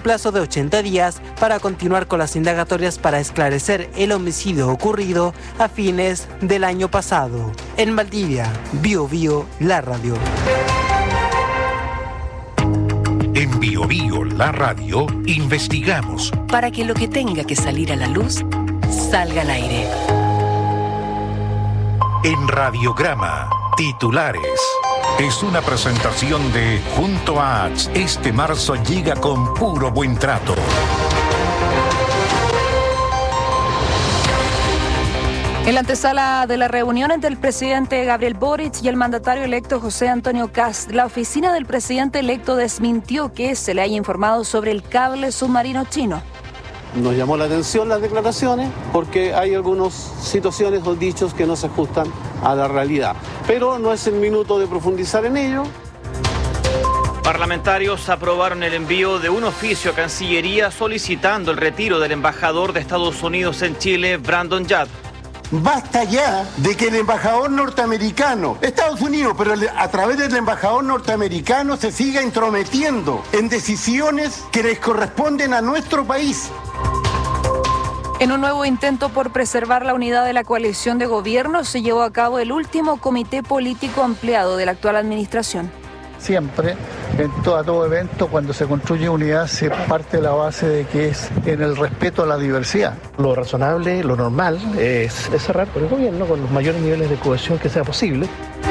plazo de 80 días para continuar con las indagatorias para esclarecer el homicidio ocurrido a fines del año pasado. En Valdivia, Bio Bio, la radio. En Bio Bio, la radio, investigamos para que lo que tenga que salir a la luz salga al aire. En Radiograma, titulares. Es una presentación de Junto a H. Este marzo llega con puro buen trato. En la antesala de la reunión entre el presidente Gabriel Boric y el mandatario electo José Antonio Kast, la oficina del presidente electo desmintió que se le haya informado sobre el cable submarino chino. Nos llamó la atención las declaraciones porque hay algunas situaciones o dichos que no se ajustan a la realidad. Pero no es el minuto de profundizar en ello. Parlamentarios aprobaron el envío de un oficio a Cancillería solicitando el retiro del embajador de Estados Unidos en Chile, Brandon Yap. Basta ya de que el embajador norteamericano, Estados Unidos, pero a través del embajador norteamericano se siga intrometiendo en decisiones que les corresponden a nuestro país. En un nuevo intento por preservar la unidad de la coalición de gobierno, se llevó a cabo el último comité político ampliado de la actual administración. Siempre, en todo evento, cuando se construye unidad, se parte de la base de que es en el respeto a la diversidad. Lo razonable, lo normal, es cerrar con el gobierno con los mayores niveles de cohesión que sea posible.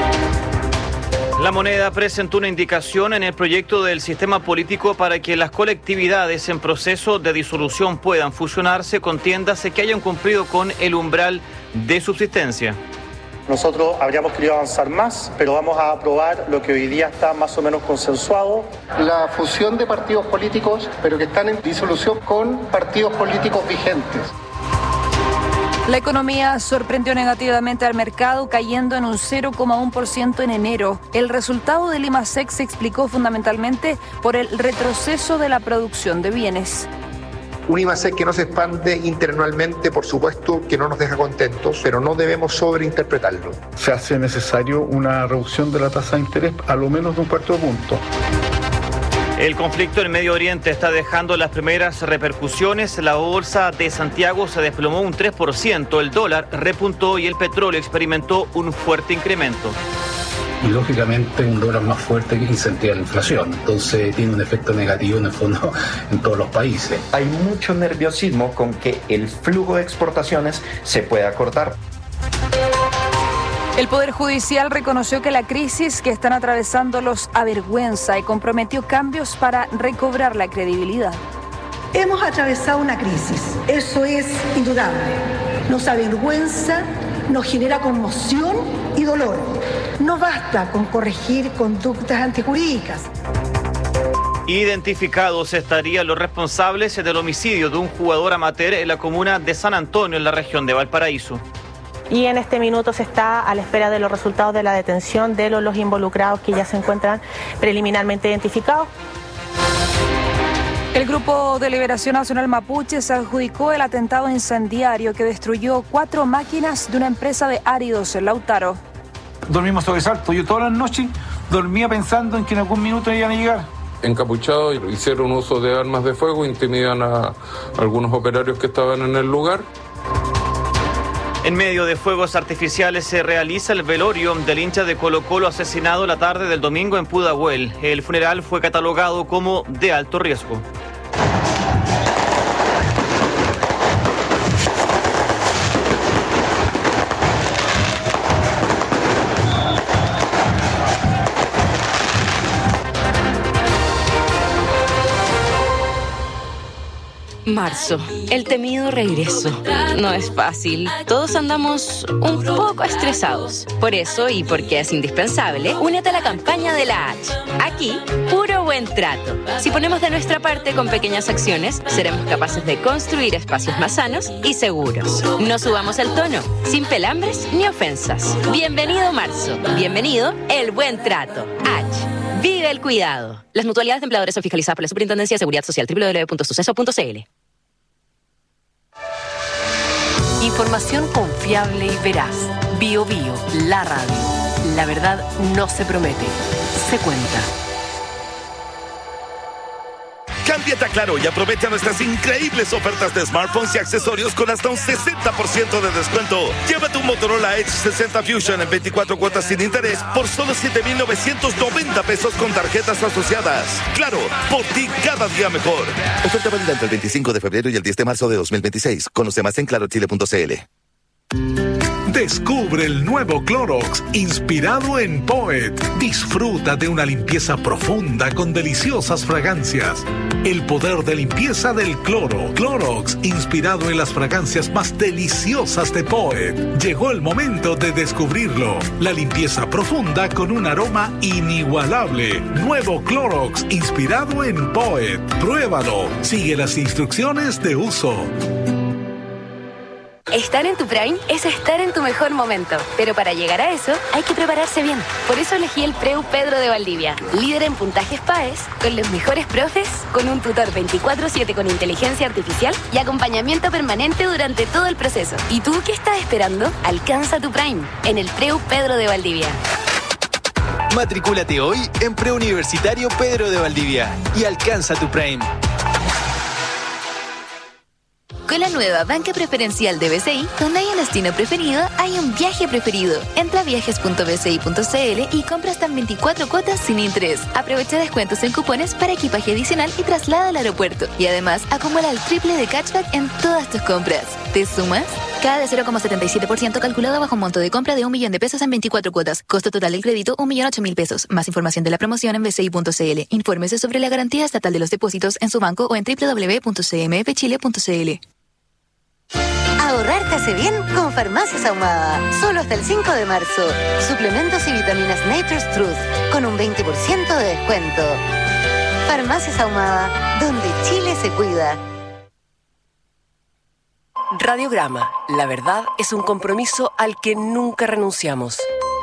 La Moneda presentó una indicación en el proyecto del sistema político para que las colectividades en proceso de disolución puedan fusionarse con tiendas que hayan cumplido con el umbral de subsistencia. Nosotros habríamos querido avanzar más, pero vamos a aprobar lo que hoy día está más o menos consensuado. La fusión de partidos políticos, pero que están en disolución con partidos políticos vigentes. La economía sorprendió negativamente al mercado, cayendo en un 0,1% en enero. El resultado del IMASEC se explicó fundamentalmente por el retroceso de la producción de bienes. Un IMASEC que no se expande interanualmente, por supuesto, que no nos deja contentos, pero no debemos sobreinterpretarlo. Se hace necesario una reducción de la tasa de interés a lo menos de un cuarto de punto. El conflicto en Medio Oriente está dejando las primeras repercusiones. La bolsa de Santiago se desplomó un 3%, el dólar repuntó y el petróleo experimentó un fuerte incremento. Y lógicamente un dólar más fuerte que incentiva la inflación, entonces tiene un efecto negativo en el fondo en todos los países. Hay mucho nerviosismo con que el flujo de exportaciones se pueda cortar. El Poder Judicial reconoció que la crisis que están atravesando los avergüenza y comprometió cambios para recobrar la credibilidad. Hemos atravesado una crisis, eso es indudable. Nos avergüenza, nos genera conmoción y dolor. No basta con corregir conductas antijurídicas. Identificados estarían los responsables del homicidio de un jugador amateur en la comuna de San Antonio, en la región de Valparaíso. Y en este minuto se está a la espera de los resultados de la detención de los involucrados que ya se encuentran preliminarmente identificados. El Grupo de Liberación Nacional Mapuche se adjudicó el atentado incendiario que destruyó 4 máquinas de una empresa de áridos en Lautaro. Dormimos sobresalto. Yo todas las noches dormía pensando en que en algún minuto iban a llegar. Encapuchados hicieron uso de armas de fuego, intimidan a algunos operarios que estaban en el lugar. En medio de fuegos artificiales se realiza el velorio del hincha de Colo-Colo asesinado la tarde del domingo en Pudahuel. El funeral fue catalogado como de alto riesgo. Marzo, el temido regreso. No es fácil. Todos andamos un poco estresados. Por eso, y porque es indispensable, únete a la campaña de la H. Aquí, puro buen trato. Si ponemos de nuestra parte con pequeñas acciones, seremos capaces de construir espacios más sanos y seguros. No subamos el tono, sin pelambres ni ofensas. Bienvenido marzo. Bienvenido el buen trato. H. Vive el cuidado. Las mutualidades de empleadores son fiscalizadas por la Superintendencia de Seguridad Social, www.suceso.cl. Información confiable y veraz. Bio Bio, la radio. La verdad no se promete, se cuenta. Cámbiate a Claro y aprovecha nuestras increíbles ofertas de smartphones y accesorios con hasta un 60% de descuento. Llévate un Motorola Edge 60 Fusion en 24 cuotas sin interés por solo 7,990 pesos con tarjetas asociadas. Claro, por ti cada día mejor. Oferta válida entre el 25 de febrero y el 10 de marzo de 2026. Conoce más en clarochile.cl. Descubre el nuevo Clorox, inspirado en Poet. Disfruta de una limpieza profunda con deliciosas fragancias. El poder de limpieza del cloro. Clorox, inspirado en las fragancias más deliciosas de Poet. Llegó el momento de descubrirlo. La limpieza profunda con un aroma inigualable. Nuevo Clorox, inspirado en Poet. Pruébalo. Sigue las instrucciones de uso. Estar en tu Prime es estar en tu mejor momento, pero para llegar a eso hay que prepararse bien. Por eso elegí el Preu Pedro de Valdivia, líder en puntajes PAES, con los mejores profes, con un tutor 24/7 con inteligencia artificial y acompañamiento permanente durante todo el proceso. ¿Y tú qué estás esperando? Alcanza tu Prime en el Preu Pedro de Valdivia. Matricúlate hoy en Preuniversitario Pedro de Valdivia y alcanza tu Prime. Con la nueva banca preferencial de BCI, donde hay un destino preferido, hay un viaje preferido. Entra a viajes.bci.cl y compra hasta en 24 cuotas sin interés. Aprovecha descuentos en cupones para equipaje adicional y traslada al aeropuerto. Y además, acumula el triple de cashback en todas tus compras. ¿Te sumas? Cada de 0,77% calculado bajo un monto de compra de 1 millón de pesos en 24 cuotas. Costo total del crédito, 1.008.000 pesos. Más información de la promoción en bci.cl. Infórmese sobre la garantía estatal de los depósitos en su banco o en www.cmfchile.cl. Ahorrar te hace bien con Farmacias Ahumada. Solo hasta el 5 de marzo. Suplementos y vitaminas Nature's Truth con un 20% de descuento. Farmacias Ahumada, donde Chile se cuida. Radiograma. La verdad es un compromiso al que nunca renunciamos.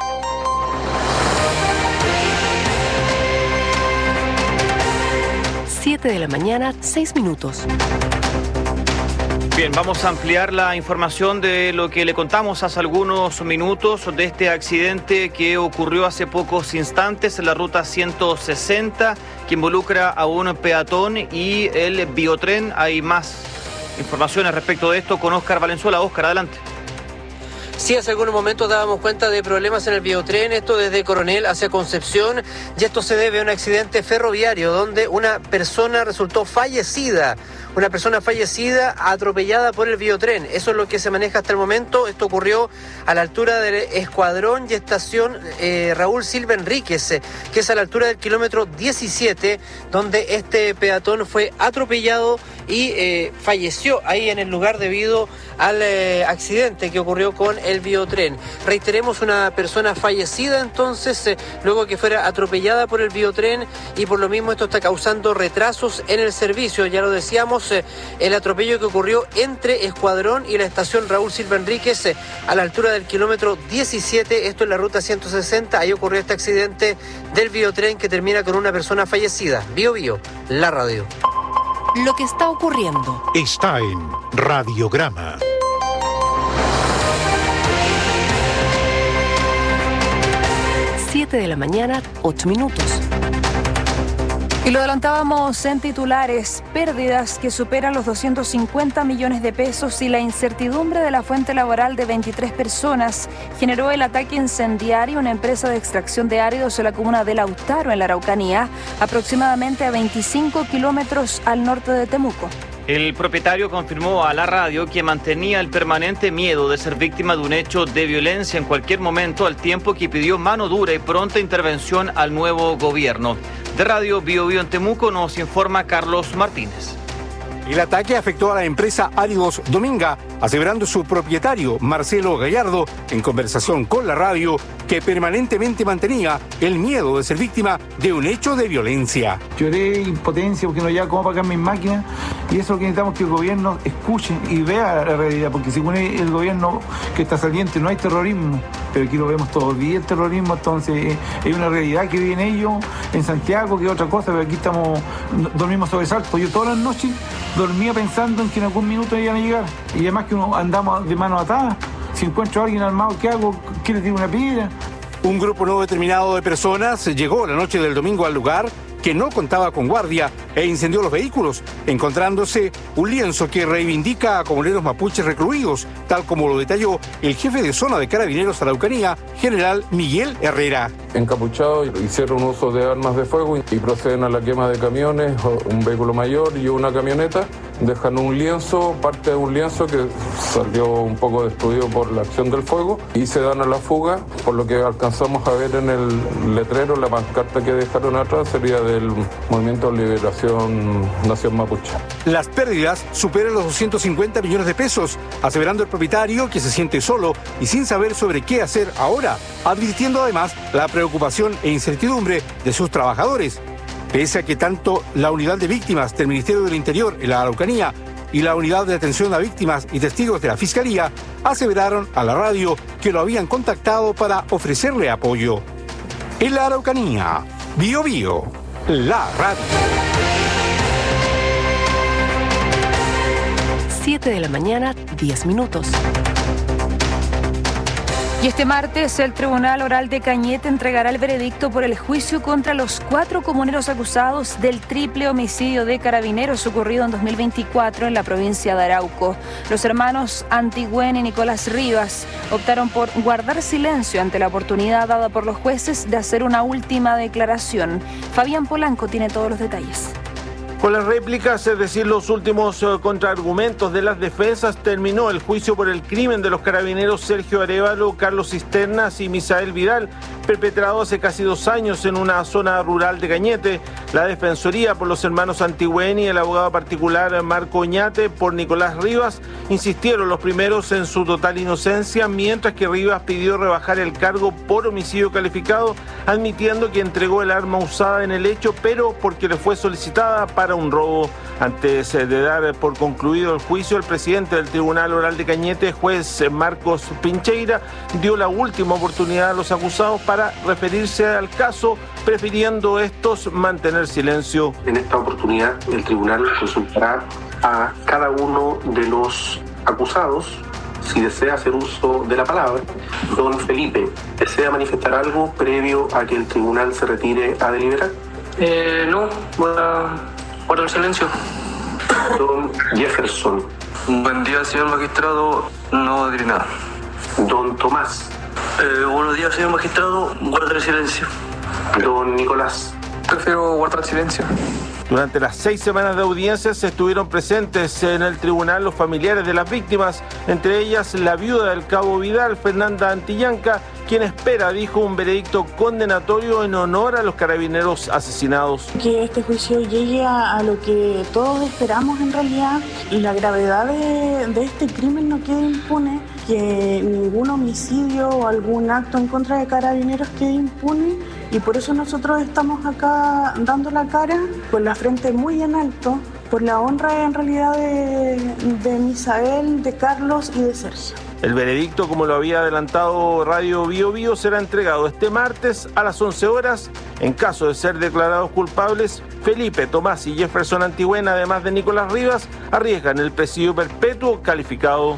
Siete de la mañana, 6 minutos. Bien, vamos a ampliar la información de lo que le contamos hace algunos minutos de este accidente que ocurrió hace pocos instantes en la ruta 160, que involucra a un peatón y el biotren. Hay más informaciones respecto de esto con Óscar Valenzuela. Óscar, adelante. Sí, hace algunos momentos dábamos cuenta de problemas en el biotren, esto desde Coronel hacia Concepción, y esto se debe a un accidente ferroviario donde una persona resultó fallecida. Una persona fallecida atropellada por el biotren. Eso es lo que se maneja hasta el momento. Esto ocurrió a la altura del Escuadrón y Estación Raúl Silva Enríquez, que es a la altura del kilómetro 17, donde este peatón fue atropellado y falleció ahí en el lugar debido al accidente que ocurrió con el biotren. Reiteremos, una persona fallecida entonces, luego que fuera atropellada por el biotren, y por lo mismo esto está causando retrasos en el servicio. Ya lo decíamos, el atropello que ocurrió entre Escuadrón y la estación Raúl Silva Enríquez a la altura del kilómetro 17, esto es la ruta 160, ahí ocurrió este accidente del biotren que termina con una persona fallecida. Bio Bio, la radio. Lo que está ocurriendo está en Radiograma. 7 de la mañana, 8 minutos. Y lo adelantábamos en titulares: pérdidas que superan los 250 millones de pesos y la incertidumbre de la fuente laboral de 23 personas generó el ataque incendiario a una empresa de extracción de áridos en la comuna de Lautaro, en la Araucanía, aproximadamente a 25 kilómetros al norte de Temuco. El propietario confirmó a la radio que mantenía el permanente miedo de ser víctima de un hecho de violencia en cualquier momento, al tiempo que pidió mano dura y pronta intervención al nuevo gobierno. De Radio Bio Bio en Temuco nos informa Carlos Martínez. El ataque afectó a la empresa Áridos Dominga, aseverando su propietario, Marcelo Gallardo, en conversación con la radio, que permanentemente mantenía el miedo de ser víctima de un hecho de violencia. Lloré impotencia porque no había cómo pagar mis máquinas, y eso es lo que necesitamos, que el gobierno escuche y vea la realidad, porque según el gobierno que está saliente no hay terrorismo, pero aquí lo vemos todos los días, el terrorismo. Entonces hay una realidad que viven ellos en Santiago, que es otra cosa, pero aquí dormimos sobresalto. Yo todas las noches dormía pensando en que en algún minuto iban a llegar, y además que uno andamos de manos atadas. Si encuentro a alguien armado, ¿qué hago? ¿Quiere tirar una piedra? Un grupo no determinado de personas llegó la noche del domingo al lugar que no contaba con guardia e incendió los vehículos, encontrándose un lienzo que reivindica a comuneros mapuches recluidos, tal como lo detalló el jefe de zona de Carabineros Araucanía, general Miguel Herrera. Encapuchados hicieron uso de armas de fuego y proceden a la quema de camiones, un vehículo mayor y una camioneta. Dejan un lienzo, parte de un lienzo que salió un poco destruido por la acción del fuego y se dan a la fuga, por lo que alcanzamos a ver en el letrero, la pancarta que dejaron atrás sería del Movimiento de Liberación Nación Mapuche. Las pérdidas superan los 250 millones de pesos, aseverando el propietario que se siente solo y sin saber sobre qué hacer ahora, advirtiendo además la preocupación e incertidumbre de sus trabajadores. Pese a que tanto la unidad de víctimas del Ministerio del Interior en la Araucanía y la unidad de atención a víctimas y testigos de la Fiscalía aseveraron a la radio que lo habían contactado para ofrecerle apoyo. En la Araucanía, Bío Bío, la radio. 7 de la mañana, 10 minutos. Y este martes el Tribunal Oral de Cañete entregará el veredicto por el juicio contra los 4 comuneros acusados del triple homicidio de Carabineros ocurrido en 2024 en la provincia de Arauco. Los hermanos Antigüen y Nicolás Rivas optaron por guardar silencio ante la oportunidad dada por los jueces de hacer una última declaración. Fabián Polanco tiene todos los detalles. Con las réplicas, es decir, los últimos contraargumentos de las defensas, terminó el juicio por el crimen de los carabineros Sergio Arévalo, Carlos Cisternas y Misael Vidal, perpetrado hace casi 2 años en una zona rural de Cañete. La defensoría por los hermanos Antigüen y el abogado particular Marco Oñate por Nicolás Rivas insistieron los primeros en su total inocencia, mientras que Rivas pidió rebajar el cargo por homicidio calificado, admitiendo que entregó el arma usada en el hecho, pero porque le fue solicitada para un robo. Antes de dar por concluido el juicio, el presidente del Tribunal Oral de Cañete, juez Marcos Pincheira, dio la última oportunidad a los acusados para referirse al caso, prefiriendo estos mantener silencio. En esta oportunidad, el tribunal consultará a cada uno de los acusados si desea hacer uso de la palabra. Don Felipe, ¿desea manifestar algo previo a que el tribunal se retire a deliberar? No, voy a guardar silencio. Don Jefferson. Buen día, señor magistrado, no diré nada. Don Tomás. Buenos días, señor magistrado, guardaré silencio. Don Nicolás. Prefiero guardar silencio. Durante las 6 semanas de audiencias estuvieron presentes en el tribunal los familiares de las víctimas, entre ellas la viuda del cabo Vidal, Fernanda Antillanca, quien espera, dijo, un veredicto condenatorio en honor a los carabineros asesinados. Que este juicio llegue a lo que todos esperamos en realidad, y la gravedad de este crimen no quede impune, que ningún homicidio o algún acto en contra de carabineros quede impune. Y por eso nosotros estamos acá dando la cara, con la frente muy en alto, por la honra en realidad de Misael, de Carlos y de Sergio. El veredicto, como lo había adelantado Radio Bío Bío, será entregado este martes a las 11 horas. En caso de ser declarados culpables, Felipe, Tomás y Jefferson Antigüen, además de Nicolás Rivas, arriesgan el presidio perpetuo calificado.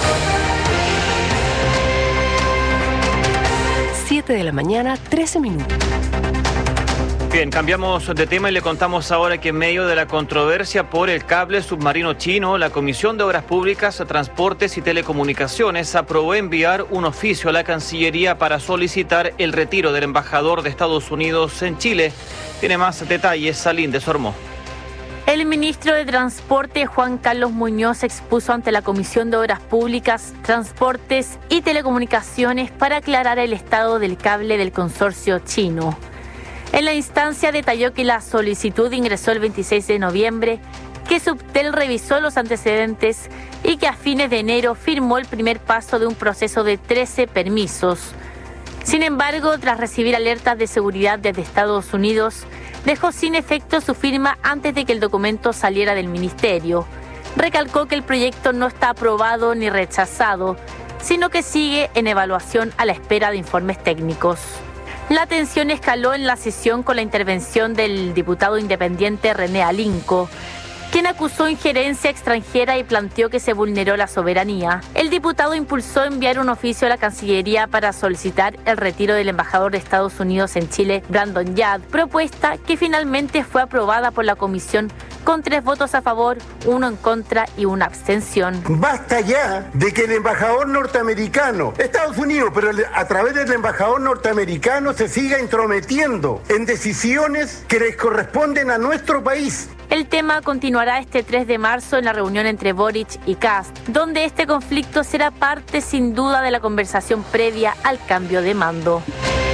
7 de la mañana, 13 minutos. Bien, cambiamos de tema y le contamos ahora que en medio de la controversia por el cable submarino chino, la Comisión de Obras Públicas, Transportes y Telecomunicaciones aprobó enviar un oficio a la Cancillería para solicitar el retiro del embajador de Estados Unidos en Chile. Tiene más detalles Salín de Sormó. El ministro de Transporte, Juan Carlos Muñoz, expuso ante la Comisión de Obras Públicas, Transportes y Telecomunicaciones para aclarar el estado del cable del consorcio chino. En la instancia detalló que la solicitud ingresó el 26 de noviembre, que Subtel revisó los antecedentes y que a fines de enero firmó el primer paso de un proceso de 13 permisos. Sin embargo, tras recibir alertas de seguridad desde Estados Unidos, dejó sin efecto su firma antes de que el documento saliera del ministerio. Recalcó que el proyecto no está aprobado ni rechazado, sino que sigue en evaluación a la espera de informes técnicos. La tensión escaló en la sesión con la intervención del diputado independiente René Alinco, quien acusó injerencia extranjera y planteó que se vulneró la soberanía. El diputado impulsó enviar un oficio a la Cancillería para solicitar el retiro del embajador de Estados Unidos en Chile, Brandon Yad, propuesta que finalmente fue aprobada por la comisión con 3 votos a favor, 1 en contra y 1 abstención. Basta ya de que el embajador norteamericano, Estados Unidos, pero a través del embajador norteamericano se siga intrometiendo en decisiones que les corresponden a nuestro país. El tema continuará este 3 de marzo en la reunión entre Boric y Kast, donde este conflicto será parte sin duda de la conversación previa al cambio de mando.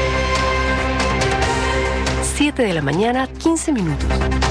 7 de la mañana, 15 minutos.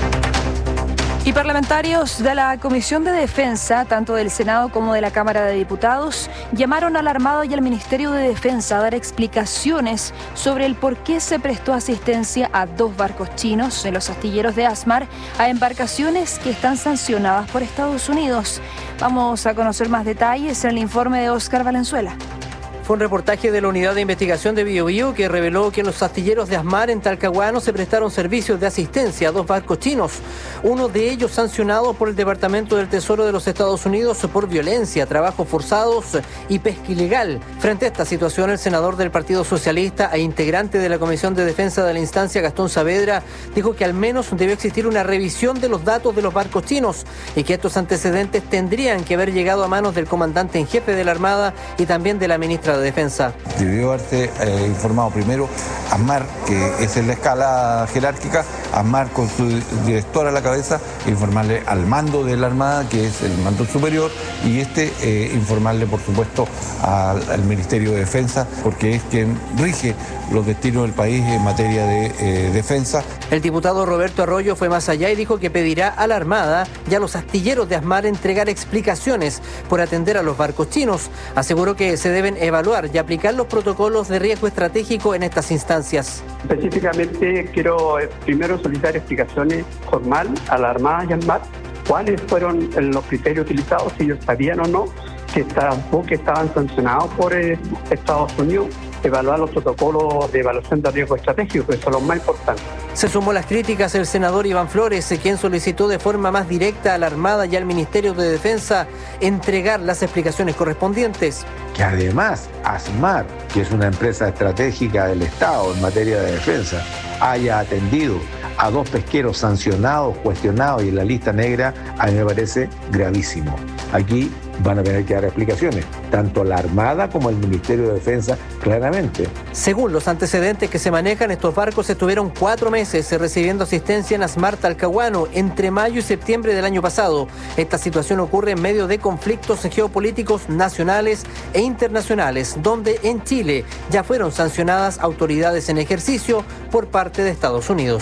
Y parlamentarios de la Comisión de Defensa, tanto del Senado como de la Cámara de Diputados, llamaron a la Armada y al Ministerio de Defensa a dar explicaciones sobre el por qué se prestó asistencia a 2 barcos chinos en los astilleros de Asmar a embarcaciones que están sancionadas por Estados Unidos. Vamos a conocer más detalles en el informe de Oscar Valenzuela. Fue un reportaje de la Unidad de Investigación de Biobío que reveló que en los astilleros de Asmar en Talcahuano se prestaron servicios de asistencia a 2 barcos chinos, uno de ellos sancionado por el Departamento del Tesoro de los Estados Unidos por violencia, trabajos forzados y pesca ilegal. Frente a esta situación, el senador del Partido Socialista e integrante de la Comisión de Defensa de la instancia, Gastón Saavedra, dijo que al menos debe existir una revisión de los datos de los barcos chinos y que estos antecedentes tendrían que haber llegado a manos del comandante en jefe de la Armada y también de la ministra de Defensa. Debió haberse informado primero Asmar, que es en la escala jerárquica, Asmar con su director a la cabeza, informarle al mando de la Armada, que es el mando superior, y informarle, por supuesto, al Ministerio de Defensa, porque es quien rige los destinos del país en materia de defensa. El diputado Roberto Arroyo fue más allá y dijo que pedirá a la Armada y a los astilleros de Asmar entregar explicaciones por atender a los barcos chinos. Aseguró que se deben evaluar y aplicar los protocolos de riesgo estratégico en estas instancias. Específicamente quiero primero solicitar explicaciones formal a la Armada y Asmar, cuáles fueron los criterios utilizados, si ellos sabían o no que estos buques estaban sancionados por Estados Unidos, evaluar los protocolos de evaluación de riesgo estratégico, que son los más importantes. Se sumó las críticas el senador Iván Flores, quien solicitó de forma más directa a la Armada y al Ministerio de Defensa entregar las explicaciones correspondientes. Que además Asmar, que es una empresa estratégica del Estado en materia de defensa, haya atendido a 2 pesqueros sancionados, cuestionados y en la lista negra, a mí me parece gravísimo. Aquí van a tener que dar explicaciones, tanto la Armada como el Ministerio de Defensa, claramente. Según los antecedentes que se manejan, estos barcos estuvieron 4 meses recibiendo asistencia en Asmar Talcahuano entre mayo y septiembre del año pasado. Esta situación ocurre en medio de conflictos geopolíticos nacionales e internacionales, donde en Chile ya fueron sancionadas autoridades en ejercicio por parte de Estados Unidos.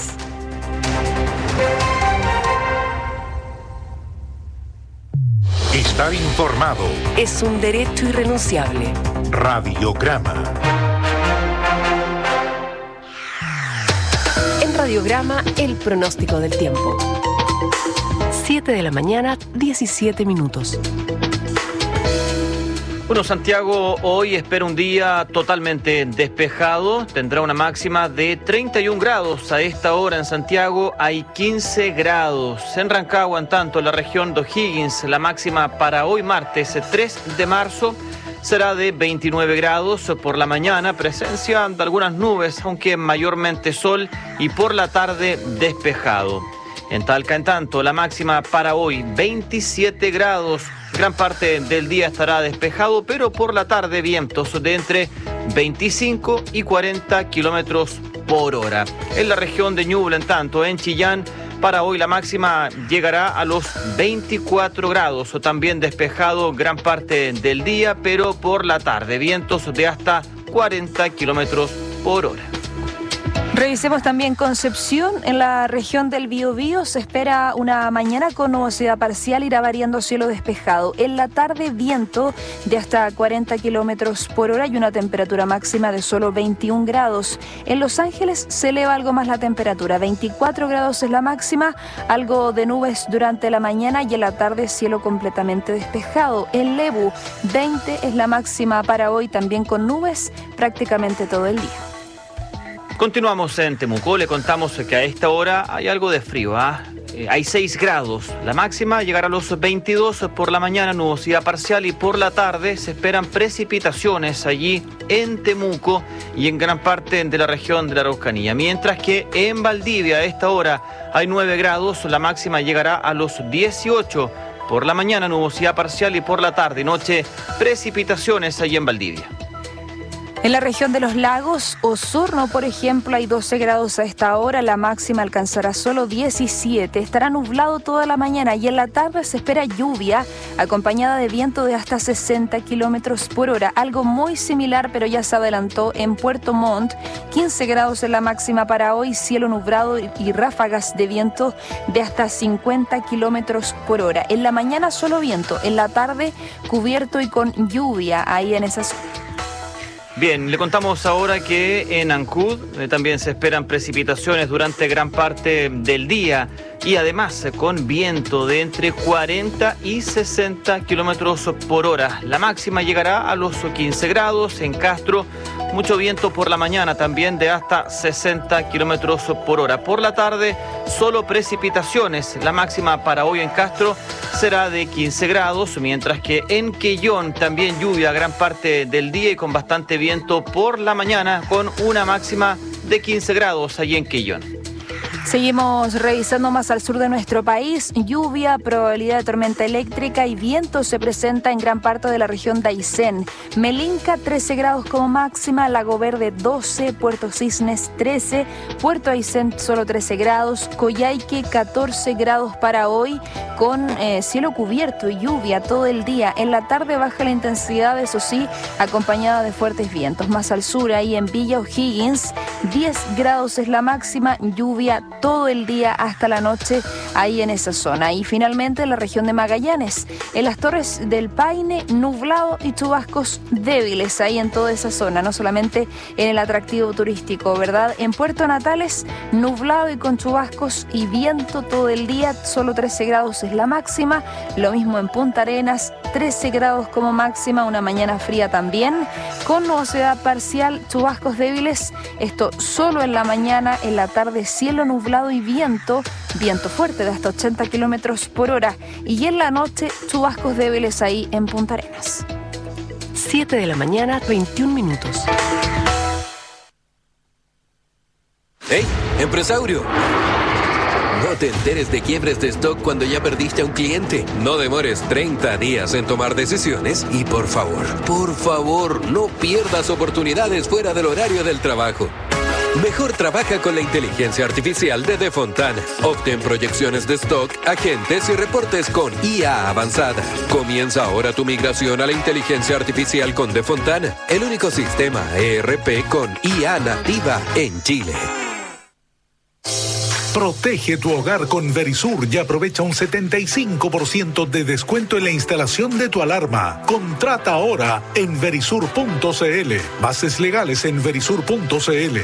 Estar informado es un derecho irrenunciable. Radiograma. En Radiograma, el pronóstico del tiempo. 7 de la mañana, 17 minutos. Bueno, Santiago hoy espera un día totalmente despejado, tendrá una máxima de 31 grados. A esta hora en Santiago hay 15 grados. En Rancagua, en tanto, en la región de O'Higgins, la máxima para hoy martes 3 de marzo será de 29 grados. Por la mañana presencia de algunas nubes, aunque mayormente sol, y por la tarde despejado. En Talca, en tanto, la máxima para hoy 27 grados. Gran parte del día estará despejado, pero por la tarde vientos de entre 25 y 40 kilómetros por hora. En la región de Ñuble, en tanto, en Chillán, para hoy la máxima llegará a los 24 grados. También despejado gran parte del día, pero por la tarde vientos de hasta 40 kilómetros por hora. Revisemos también Concepción. En la región del Biobío se espera una mañana con nubosidad parcial, irá variando cielo despejado. En la tarde viento de hasta 40 kilómetros por hora y una temperatura máxima de solo 21 grados. En Los Ángeles se eleva algo más la temperatura, 24 grados es la máxima, algo de nubes durante la mañana y en la tarde cielo completamente despejado. En Lebu 20 es la máxima para hoy, también con nubes prácticamente todo el día. Continuamos en Temuco, le contamos que a esta hora hay algo de frío, hay 6 grados. La máxima llegará a los 22 por la mañana, nubosidad parcial, y por la tarde se esperan precipitaciones allí en Temuco y en gran parte de la región de la Araucanía. Mientras que en Valdivia a esta hora hay 9 grados, la máxima llegará a los 18. Por la mañana nubosidad parcial y por la tarde y noche precipitaciones allí en Valdivia. En la región de los lagos, Osorno, por ejemplo, hay 12 grados a esta hora, la máxima alcanzará solo 17. Estará nublado toda la mañana y en la tarde se espera lluvia, acompañada de viento de hasta 60 kilómetros por hora. Algo muy similar, pero ya se adelantó en Puerto Montt. 15 grados en la máxima para hoy, cielo nublado y ráfagas de viento de hasta 50 kilómetros por hora. En la mañana solo viento, en la tarde cubierto y con lluvia ahí en esas. Bien, le contamos ahora que en Ancud también se esperan precipitaciones durante gran parte del día y además con viento de entre 40 y 60 kilómetros por hora. La máxima llegará a los 15 grados. En Castro, mucho viento por la mañana, también de hasta 60 kilómetros por hora. Por la tarde, solo precipitaciones. La máxima para hoy en Castro será de 15 grados, mientras que en Quellón también lluvia gran parte del día y con bastante viento por la mañana, con una máxima de 15 grados allí en Quellón. Seguimos revisando más al sur de nuestro país. Lluvia, probabilidad de tormenta eléctrica y viento se presenta en gran parte de la región de Aysén. Melinca, 13 grados como máxima, Lago Verde 12, Puerto Cisnes 13, Puerto Aysén solo 13 grados, Coyhaique 14 grados para hoy, con cielo cubierto y lluvia todo el día. En la tarde baja la intensidad, eso sí, acompañada de fuertes vientos. Más al sur, ahí en Villa O'Higgins, 10 grados es la máxima, lluvia todo el día hasta la noche ahí en esa zona. Y finalmente en la región de Magallanes, en las Torres del Paine, nublado y chubascos débiles ahí en toda esa zona, no solamente en el atractivo turístico, ¿verdad? En Puerto Natales, nublado y con chubascos y viento todo el día, solo 13 grados es la máxima. Lo mismo en Punta Arenas, 13 grados como máxima, una mañana fría también, con nubosidad parcial, chubascos débiles, esto solo en la mañana. En la tarde cielo nublado y viento fuerte de hasta 80 kilómetros por hora, y en la noche chubascos débiles ahí en Punta Arenas. 7 de la mañana, 21 minutos. ¡Hey, empresario! No te enteres de quiebres de stock cuando ya perdiste a un cliente. No demores 30 días en tomar decisiones y por favor, no pierdas oportunidades fuera del horario del trabajo. Mejor trabaja con la inteligencia artificial de Defontana. Obtén proyecciones de stock, agentes y reportes con IA avanzada. Comienza ahora tu migración a la inteligencia artificial con Defontana, el único sistema ERP con IA nativa en Chile. Protege tu hogar con Verisur y aprovecha un 75% de descuento en la instalación de tu alarma. Contrata ahora en verisur.cl. Bases legales en verisur.cl.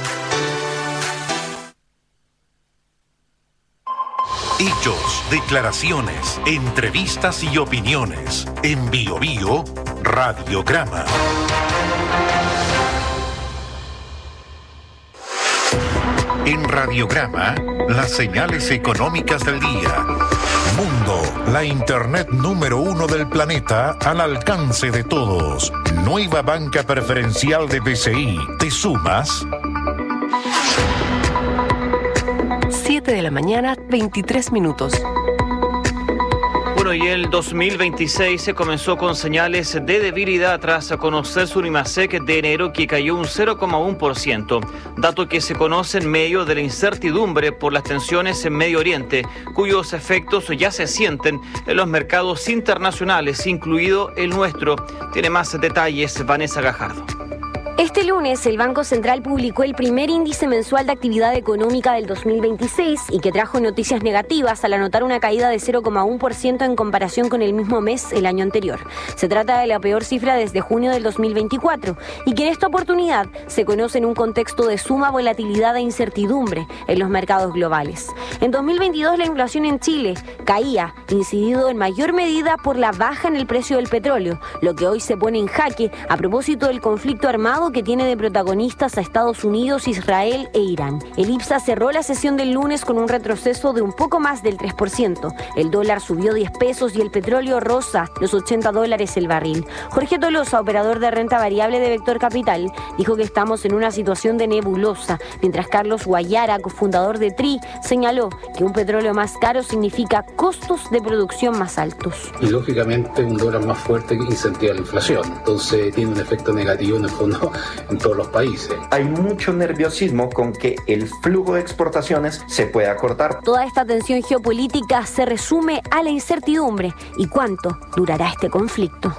Hechos, declaraciones, entrevistas y opiniones. En Bio Bio, Radiograma. En Radiograma, las señales económicas del día. Mundo, la internet número 1 del planeta al alcance de todos. Nueva banca preferencial de BCI. ¿Te sumas? 7 de la mañana, 23 minutos. Bueno, y el 2026 se comenzó con señales de debilidad tras conocerse un IMASEC de enero que cayó un 0,1%, dato que se conoce en medio de la incertidumbre por las tensiones en Medio Oriente, cuyos efectos ya se sienten en los mercados internacionales, incluido el nuestro. Tiene más detalles Vanessa Gajardo. Este lunes, el Banco Central publicó el primer índice mensual de actividad económica del 2026 y que trajo noticias negativas al anotar una caída de 0,1% en comparación con el mismo mes el año anterior. Se trata de la peor cifra desde junio del 2024 y que en esta oportunidad se conoce en un contexto de suma volatilidad e incertidumbre en los mercados globales. En 2022 la inflación en Chile caía, incidido en mayor medida por la baja en el precio del petróleo, lo que hoy se pone en jaque a propósito del conflicto armado mundo que tiene de protagonistas a Estados Unidos, Israel e Irán. El IPSA cerró la sesión del lunes con un retroceso de un poco más del 3%. El dólar subió 10 pesos y el petróleo roza los $80 el barril. Jorge Tolosa, operador de renta variable de Vector Capital, dijo que estamos en una situación de nebulosa, mientras Carlos Guayara, cofundador de TRI, señaló que un petróleo más caro significa costos de producción más altos. Y lógicamente un dólar más fuerte incentiva la inflación, entonces tiene un efecto negativo en el fondo en todos los países. Hay mucho nerviosismo con que el flujo de exportaciones se pueda cortar. Toda esta tensión geopolítica se resume a la incertidumbre y cuánto durará este conflicto.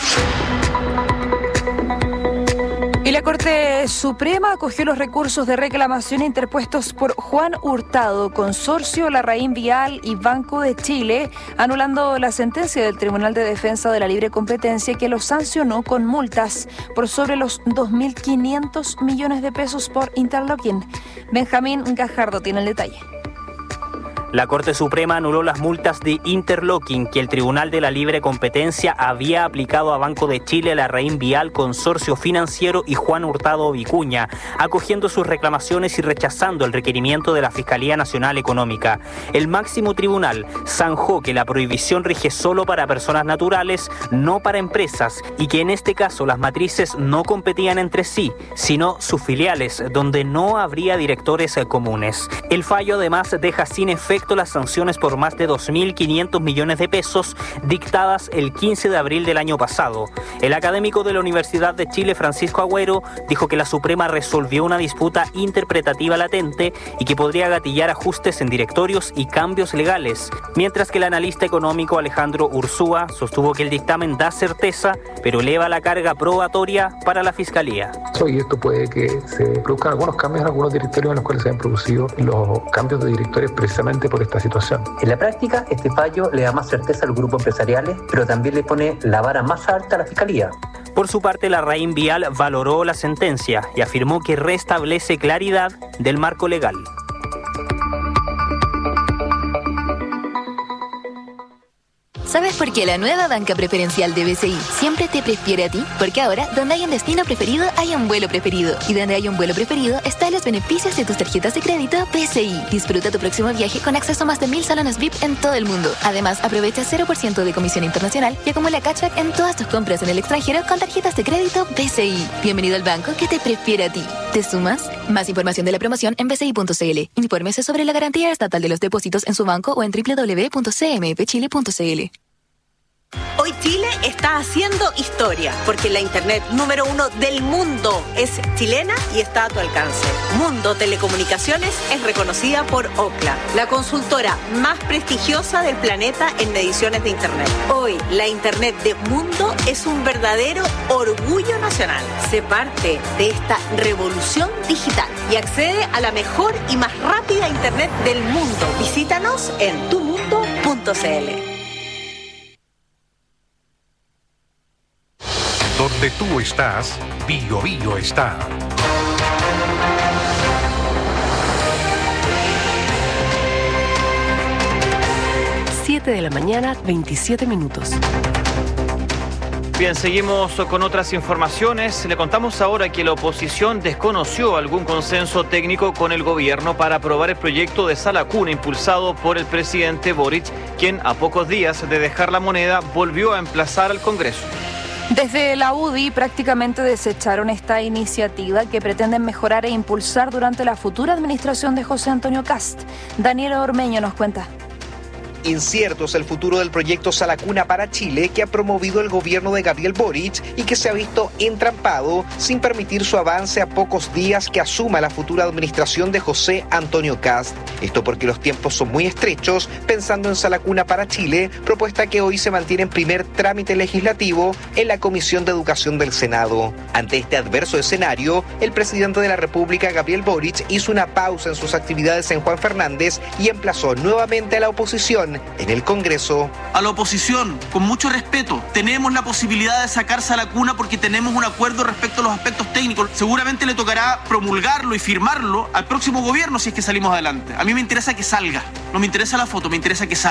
Y la Corte Suprema acogió los recursos de reclamación interpuestos por Juan Hurtado, Consorcio, Larraín Vial y Banco de Chile, anulando la sentencia del Tribunal de Defensa de la Libre Competencia que los sancionó con multas por sobre los 2.500 millones de pesos por interlocking. Benjamín Gajardo tiene el detalle. La Corte Suprema anuló las multas de interlocking que el Tribunal de la Libre Competencia había aplicado a Banco de Chile, Larraín Vial, Consorcio Financiero y Juan Hurtado Vicuña, acogiendo sus reclamaciones y rechazando el requerimiento de la Fiscalía Nacional Económica. El máximo tribunal zanjó que la prohibición rige solo para personas naturales, no para empresas, y que en este caso las matrices no competían entre sí, sino sus filiales, donde no habría directores comunes. El fallo además deja sin efecto las sanciones por más de 2.500 millones de pesos dictadas el 15 de abril del año pasado. El académico de la Universidad de Chile, Francisco Agüero, dijo que la Suprema resolvió una disputa interpretativa latente y que podría gatillar ajustes en directorios y cambios legales, mientras que el analista económico Alejandro Ursúa sostuvo que el dictamen da certeza, pero eleva la carga probatoria para la Fiscalía. Y esto puede que se produzcan algunos cambios en algunos directorios en los cuales se han producido los cambios de directores precisamente por esta situación. En la práctica, este fallo le da más certeza a los grupos empresariales, pero también le pone la vara más alta a la Fiscalía. Por su parte, Larraín Vial valoró la sentencia y afirmó que restablece claridad del marco legal. ¿Sabes por qué la nueva banca preferencial de BCI siempre te prefiere a ti? Porque ahora, donde hay un destino preferido, hay un vuelo preferido. Y donde hay un vuelo preferido, están los beneficios de tus tarjetas de crédito BCI. Disfruta tu próximo viaje con acceso a más de 1.000 salones VIP en todo el mundo. Además, aprovecha 0% de comisión internacional y acumula cashback en todas tus compras en el extranjero con tarjetas de crédito BCI. Bienvenido al banco que te prefiere a ti. ¿Te sumas? Más información de la promoción en bci.cl. Infórmese sobre la garantía estatal de los depósitos en su banco o en www.cmpchile.cl. Hoy Chile está haciendo historia, porque la internet número 1 del mundo es chilena y está a tu alcance. Mundo Telecomunicaciones es reconocida por Ookla, la consultora más prestigiosa del planeta en mediciones de internet. Hoy, la internet de Mundo es un verdadero orgullo nacional. Sé parte de esta revolución digital y accede a la mejor y más rápida internet del mundo. Visítanos en tumundo.cl. Donde tú estás, Bio Bio está. Siete de la mañana, 27 minutos. Bien, seguimos con otras informaciones. Le contamos ahora que la oposición desconoció algún consenso técnico con el gobierno para aprobar el proyecto de sala cuna impulsado por el presidente Boric, quien a pocos días de dejar la moneda volvió a emplazar al Congreso. Desde la UDI prácticamente desecharon esta iniciativa que pretenden mejorar e impulsar durante la futura administración de José Antonio Kast. Daniel Ormeño nos cuenta. Incierto es el futuro del proyecto Sala Cuna para Chile que ha promovido el gobierno de Gabriel Boric y que se ha visto entrampado sin permitir su avance a pocos días que asuma la futura administración de José Antonio Kast. Esto porque los tiempos son muy estrechos, pensando en Sala Cuna para Chile, propuesta que hoy se mantiene en primer trámite legislativo en la Comisión de Educación del Senado. Ante este adverso escenario, el presidente de la República, Gabriel Boric, hizo una pausa en sus actividades en Juan Fernández y emplazó nuevamente a la oposición en el Congreso. A la oposición, con mucho respeto, tenemos la posibilidad de sacar Sala Cuna porque tenemos un acuerdo respecto a los aspectos técnicos. Seguramente le tocará promulgarlo y firmarlo al próximo gobierno si es que salimos adelante. A mí me interesa que salga, no me interesa la foto, me interesa que salga.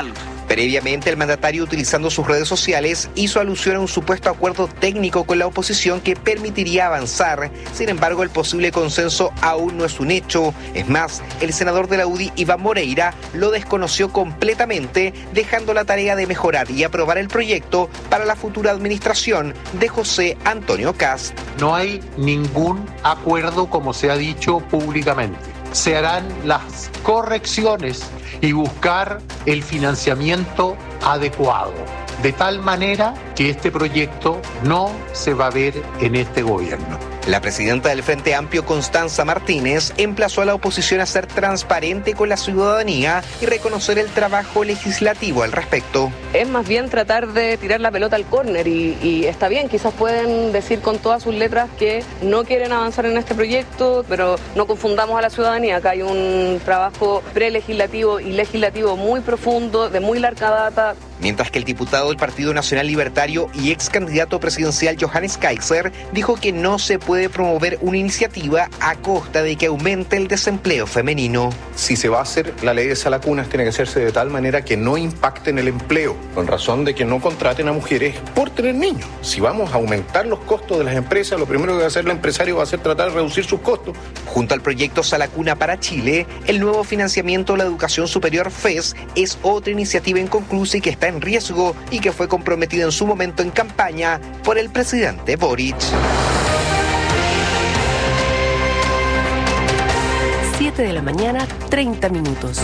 Previamente, el mandatario, utilizando sus redes sociales, hizo alusión a un supuesto acuerdo técnico con la oposición que permitiría avanzar. Sin embargo, el posible consenso aún no es un hecho. Es más, el senador de la UDI, Iván Moreira, lo desconoció completamente, dejando la tarea de mejorar y aprobar el proyecto para la futura administración de José Antonio Kast. No hay ningún acuerdo, como se ha dicho públicamente. Se harán las correcciones y buscar el financiamiento adecuado, de tal manera que este proyecto no se va a ver en este gobierno. La presidenta del Frente Amplio, Constanza Martínez, emplazó a la oposición a ser transparente con la ciudadanía y reconocer el trabajo legislativo al respecto. Es más bien tratar de tirar la pelota al córner y está bien, quizás pueden decir con todas sus letras que no quieren avanzar en este proyecto, pero no confundamos a la ciudadanía. Acá hay un trabajo prelegislativo y legislativo muy profundo, de muy larga data. Mientras que el diputado del Partido Nacional Libertario y ex candidato presidencial Johannes Kaiser dijo que no se puede promover una iniciativa a costa de que aumente el desempleo femenino. Si se va a hacer la ley de salacunas, tiene que hacerse de tal manera que no impacte en el empleo, con razón de que no contraten a mujeres por tener niños. Si vamos a aumentar los costos de las empresas, lo primero que va a hacer el empresario va a ser tratar de reducir sus costos. Junto al proyecto Salacuna para Chile, el nuevo financiamiento de la educación superior FES es otra iniciativa inconclusa y que está en riesgo y que fue comprometida en su momento en campaña por el presidente Boric. 7 de la mañana, 30 minutos.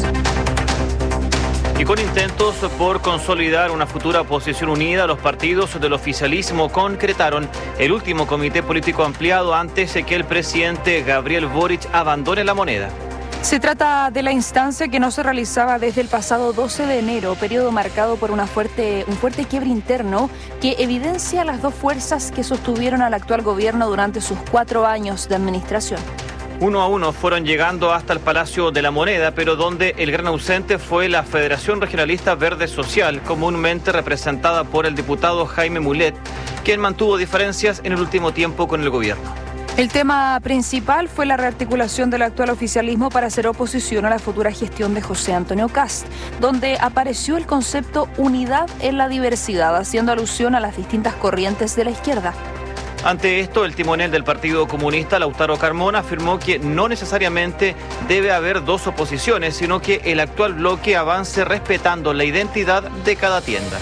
Y con intentos por consolidar una futura oposición unida, los partidos del oficialismo concretaron el último comité político ampliado antes de que el presidente Gabriel Boric abandone la moneda. Se trata de la instancia que no se realizaba desde el pasado 12 de enero, periodo marcado por un fuerte quiebre interno que evidencia las dos fuerzas que sostuvieron al actual gobierno durante sus 4 años de administración. Uno a uno fueron llegando hasta el Palacio de la Moneda, pero donde el gran ausente fue la Federación Regionalista Verde Social, comúnmente representada por el diputado Jaime Mulet, quien mantuvo diferencias en el último tiempo con el gobierno. El tema principal fue la rearticulación del actual oficialismo para hacer oposición a la futura gestión de José Antonio Kast, donde apareció el concepto unidad en la diversidad, haciendo alusión a las distintas corrientes de la izquierda. Ante esto, el timonel del Partido Comunista, Lautaro Carmona, afirmó que no necesariamente debe haber dos oposiciones, sino que el actual bloque avance respetando la identidad de cada tienda.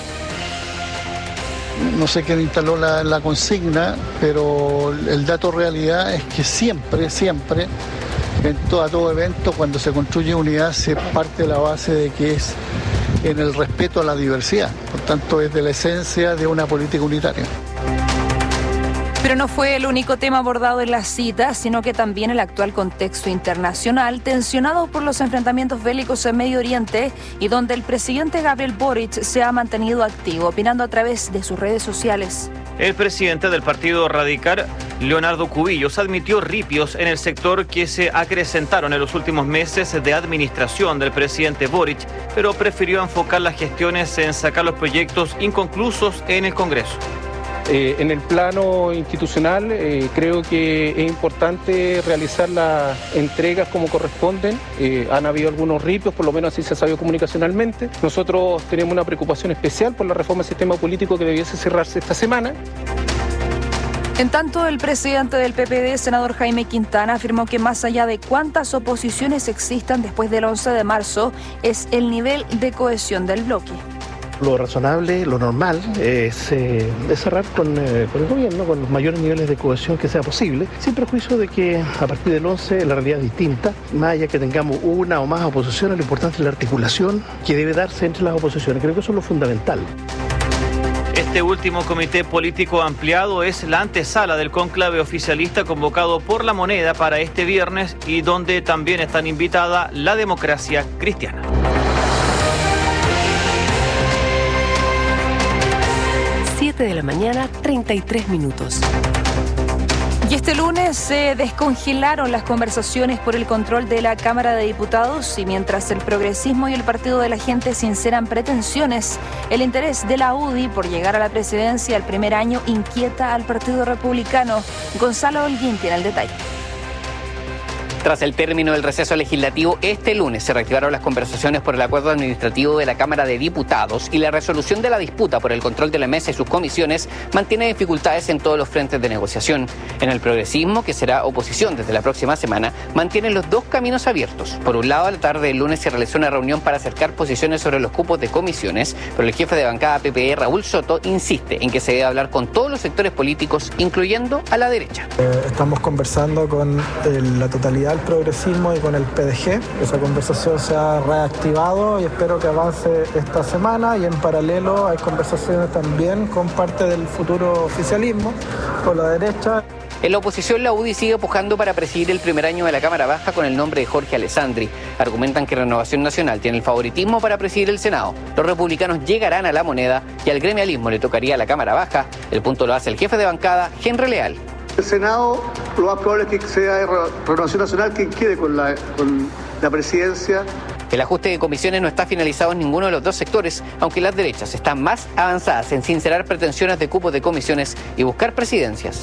No sé quién instaló la consigna, pero el dato realidad es que siempre, a todo evento, cuando se construye unidad, se parte de la base de que es en el respeto a la diversidad. Por tanto, es de la esencia de una política unitaria. Pero no fue el único tema abordado en la cita, sino que también el actual contexto internacional, tensionado por los enfrentamientos bélicos en Medio Oriente y donde el presidente Gabriel Boric se ha mantenido activo, opinando a través de sus redes sociales. El presidente del Partido Radical, Leonardo Cubillos, admitió ripios en el sector que se acrecentaron en los últimos meses de administración del presidente Boric, pero prefirió enfocar las gestiones en sacar los proyectos inconclusos en el Congreso. En el plano institucional creo que es importante realizar las entregas como corresponden. Han habido algunos ripios, por lo menos así se ha sabido comunicacionalmente. Nosotros tenemos una preocupación especial por la reforma del sistema político que debiese cerrarse esta semana. En tanto, el presidente del PPD, senador Jaime Quintana, afirmó que más allá de cuántas oposiciones existan después del 11 de marzo, es el nivel de cohesión del bloque. Lo razonable, lo normal es cerrar con el gobierno con los mayores niveles de cohesión que sea posible, sin perjuicio de que a partir del 11 la realidad es distinta. Más allá que tengamos una o más oposiciones, lo importante es la articulación que debe darse entre las oposiciones. Creo que eso es lo fundamental. Este último comité político ampliado es la antesala del cónclave oficialista convocado por La Moneda para este viernes y donde también están invitada la Democracia Cristiana. De la mañana, 33 minutos. Y este lunes se descongelaron las conversaciones por el control de la Cámara de Diputados y mientras el progresismo y el Partido de la Gente sinceran pretensiones, el interés de la UDI por llegar a la presidencia el primer año inquieta al Partido Republicano. Gonzalo Holguín tiene el detalle. Tras el término del receso legislativo, este lunes se reactivaron las conversaciones por el acuerdo administrativo de la Cámara de Diputados y la resolución de la disputa por el control de la mesa y sus comisiones mantiene dificultades en todos los frentes de negociación. En el progresismo, que será oposición desde la próxima semana, mantienen los dos caminos abiertos. Por un lado, a la tarde del lunes se realizó una reunión para acercar posiciones sobre los cupos de comisiones, pero el jefe de bancada PPE, Raúl Soto, insiste en que se debe hablar con todos los sectores políticos, incluyendo a la derecha. Estamos conversando con la totalidad del progresismo y con el PDG. Esa conversación se ha reactivado y espero que avance esta semana, y en paralelo hay conversaciones también con parte del futuro oficialismo, con la derecha. En la oposición, la UDI sigue pujando para presidir el primer año de la Cámara Baja con el nombre de Jorge Alessandri. Argumentan que Renovación Nacional tiene el favoritismo para presidir el Senado. Los republicanos llegarán a La Moneda y al gremialismo le tocaría la Cámara Baja. El punto lo hace el jefe de bancada, Henry Leal. El Senado, lo más probable es que sea Renovación Nacional quien quede con la presidencia. El ajuste de comisiones no está finalizado en ninguno de los dos sectores, aunque las derechas están más avanzadas en sincerar pretensiones de cupos de comisiones y buscar presidencias.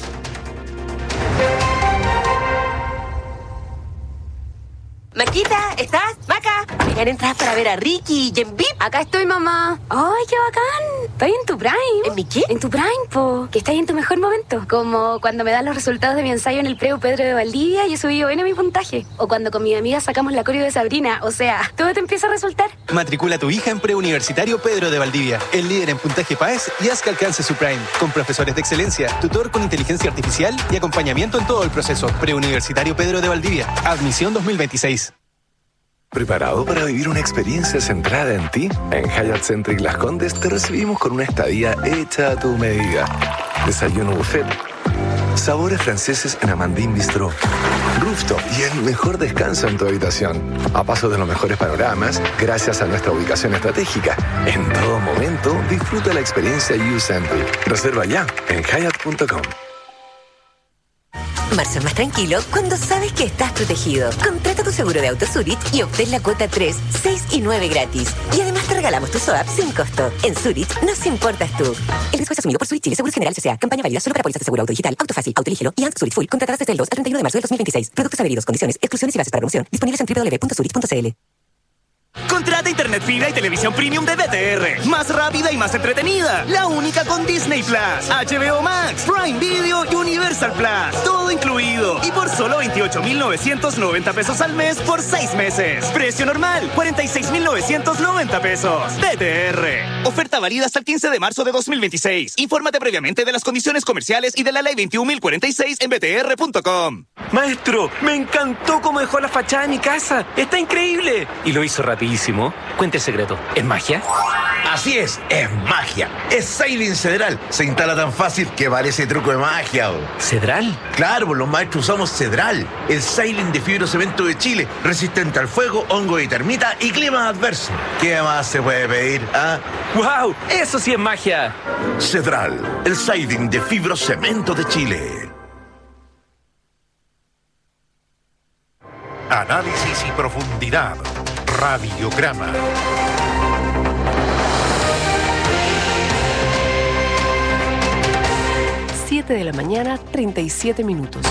Maquita, ¿estás? Maca, llegar entradas para ver a Ricky y en VIP. Acá estoy, mamá. ¡Ay, qué bacán! Estoy en tu prime. ¿En mi qué? En tu prime, po. Que estás en tu mejor momento. Como cuando me dan los resultados de mi ensayo en el Preu Pedro de Valdivia y he subido bien a mi puntaje. O cuando con mi amiga sacamos la coreo de Sabrina. O sea, todo te empieza a resultar. Matricula a tu hija en Preuniversitario Pedro de Valdivia, el líder en puntaje PAES, y haz que alcance su prime. Con profesores de excelencia, tutor con inteligencia artificial y acompañamiento en todo el proceso. Preuniversitario Pedro de Valdivia. Admisión 2026. ¿Preparado para vivir una experiencia centrada en ti? En Hyatt Centric Las Condes te recibimos con una estadía hecha a tu medida. Desayuno buffet, sabores franceses en Amandine Bistro, rooftop y el mejor descanso en tu habitación. A paso de los mejores panoramas, gracias a nuestra ubicación estratégica. En todo momento, disfruta la experiencia U-Centric. Reserva ya en Hyatt.com. Marzo es más tranquilo cuando sabes que estás protegido. Contrata tu seguro de auto Zurich y obtén la cuota 3, 6 y 9 gratis. Y además te regalamos tu SOAP sin costo. En Zurich nos importas tú. El riesgo es asumido por Zurich Chile Seguros General S.A. Campaña válida solo para pólizas de seguro auto digital, auto fácil, auto ligero y Ant Zurich Full. Contratadas desde el 2 al 31 de marzo del 2026. Productos adheridos, condiciones, exclusiones y bases para promoción. Disponibles en www.zurich.cl. Contrata internet fibra y televisión premium de DTR. Más rápida y más entretenida. La única con Disney Plus, HBO Max, Prime Video y Universal Plus. Todo incluido. Y por solo 28,990 pesos al mes por 6 meses. Precio normal, 46,990 pesos. DTR. Oferta válida hasta el 15 de marzo de 2026. Infórmate previamente de las condiciones comerciales y de la ley 21.046 en btr.com. Maestro, me encantó cómo dejó la fachada de mi casa. Está increíble. Y lo hizo rapidísimo. Cuente el secreto. ¿Es magia? Así es magia. Es Sailing Cedral. Se instala tan fácil que parece truco de magia. ¿Cedral? Claro, pues los maestros usamos Cedral, el Sailing de fibrocemento de Chile, resistente al fuego, hongo y termita y clima adverso. ¿Qué más se puede pedir? ¡Wow! ¡Eso sí es magia! Cedral, el Sailing de fibrocemento de Chile. Análisis y profundidad. Radiograma. De la mañana, 37 minutos.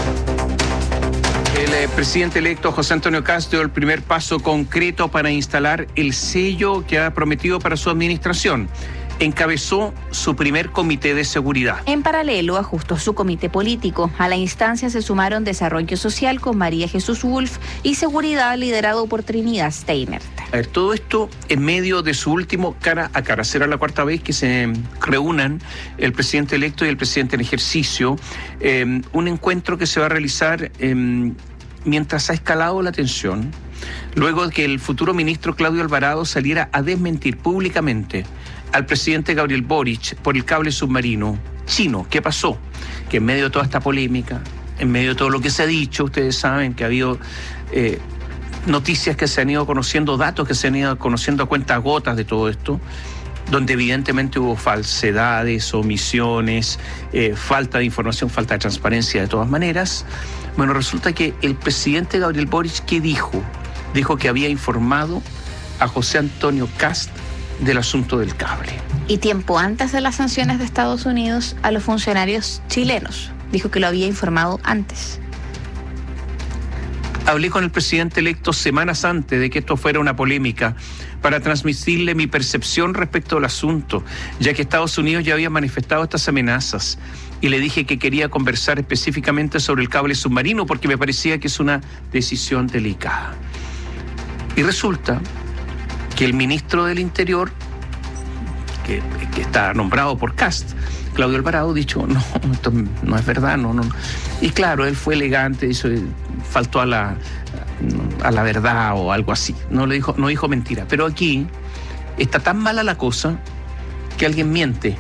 El presidente electo José Antonio Kast dio el primer paso concreto para instalar el sello que ha prometido para su administración. Encabezó su primer comité de seguridad. En paralelo, ajustó su comité político. A la instancia se sumaron Desarrollo Social con María Jesús Wolf y Seguridad liderado por Trinidad Steiner. A ver, todo esto en medio de su último cara a cara. Será la cuarta vez que se reúnan el presidente electo y el presidente en ejercicio. Un encuentro que se va a realizar mientras ha escalado la tensión, luego de que el futuro ministro Claudio Alvarado saliera a desmentir públicamente al presidente Gabriel Boric por el cable submarino chino. ¿Qué pasó? Que en medio de toda esta polémica, en medio de todo lo que se ha dicho, ustedes saben que ha habido noticias que se han ido conociendo, datos que se han ido conociendo a cuentagotas de todo esto, donde evidentemente hubo falsedades, omisiones, falta de información, falta de transparencia de todas maneras. Bueno, resulta que el presidente Gabriel Boric, ¿qué dijo? Dijo que había informado a José Antonio Kast del asunto del cable. Y tiempo antes de las sanciones de Estados Unidos a los funcionarios chilenos. Dijo que lo había informado antes. Hablé con el presidente electo semanas antes de que esto fuera una polémica para transmitirle mi percepción respecto al asunto, ya que Estados Unidos ya había manifestado estas amenazas. Y le dije que quería conversar específicamente sobre el cable submarino porque me parecía que es una decisión delicada. Y resulta que el ministro del Interior, que está nombrado por Kast, Claudio Alvarado, dicho, no, esto no es verdad, no. Y claro, él fue elegante, faltó a la verdad o algo así. No dijo mentira. Pero aquí está tan mala la cosa que alguien miente.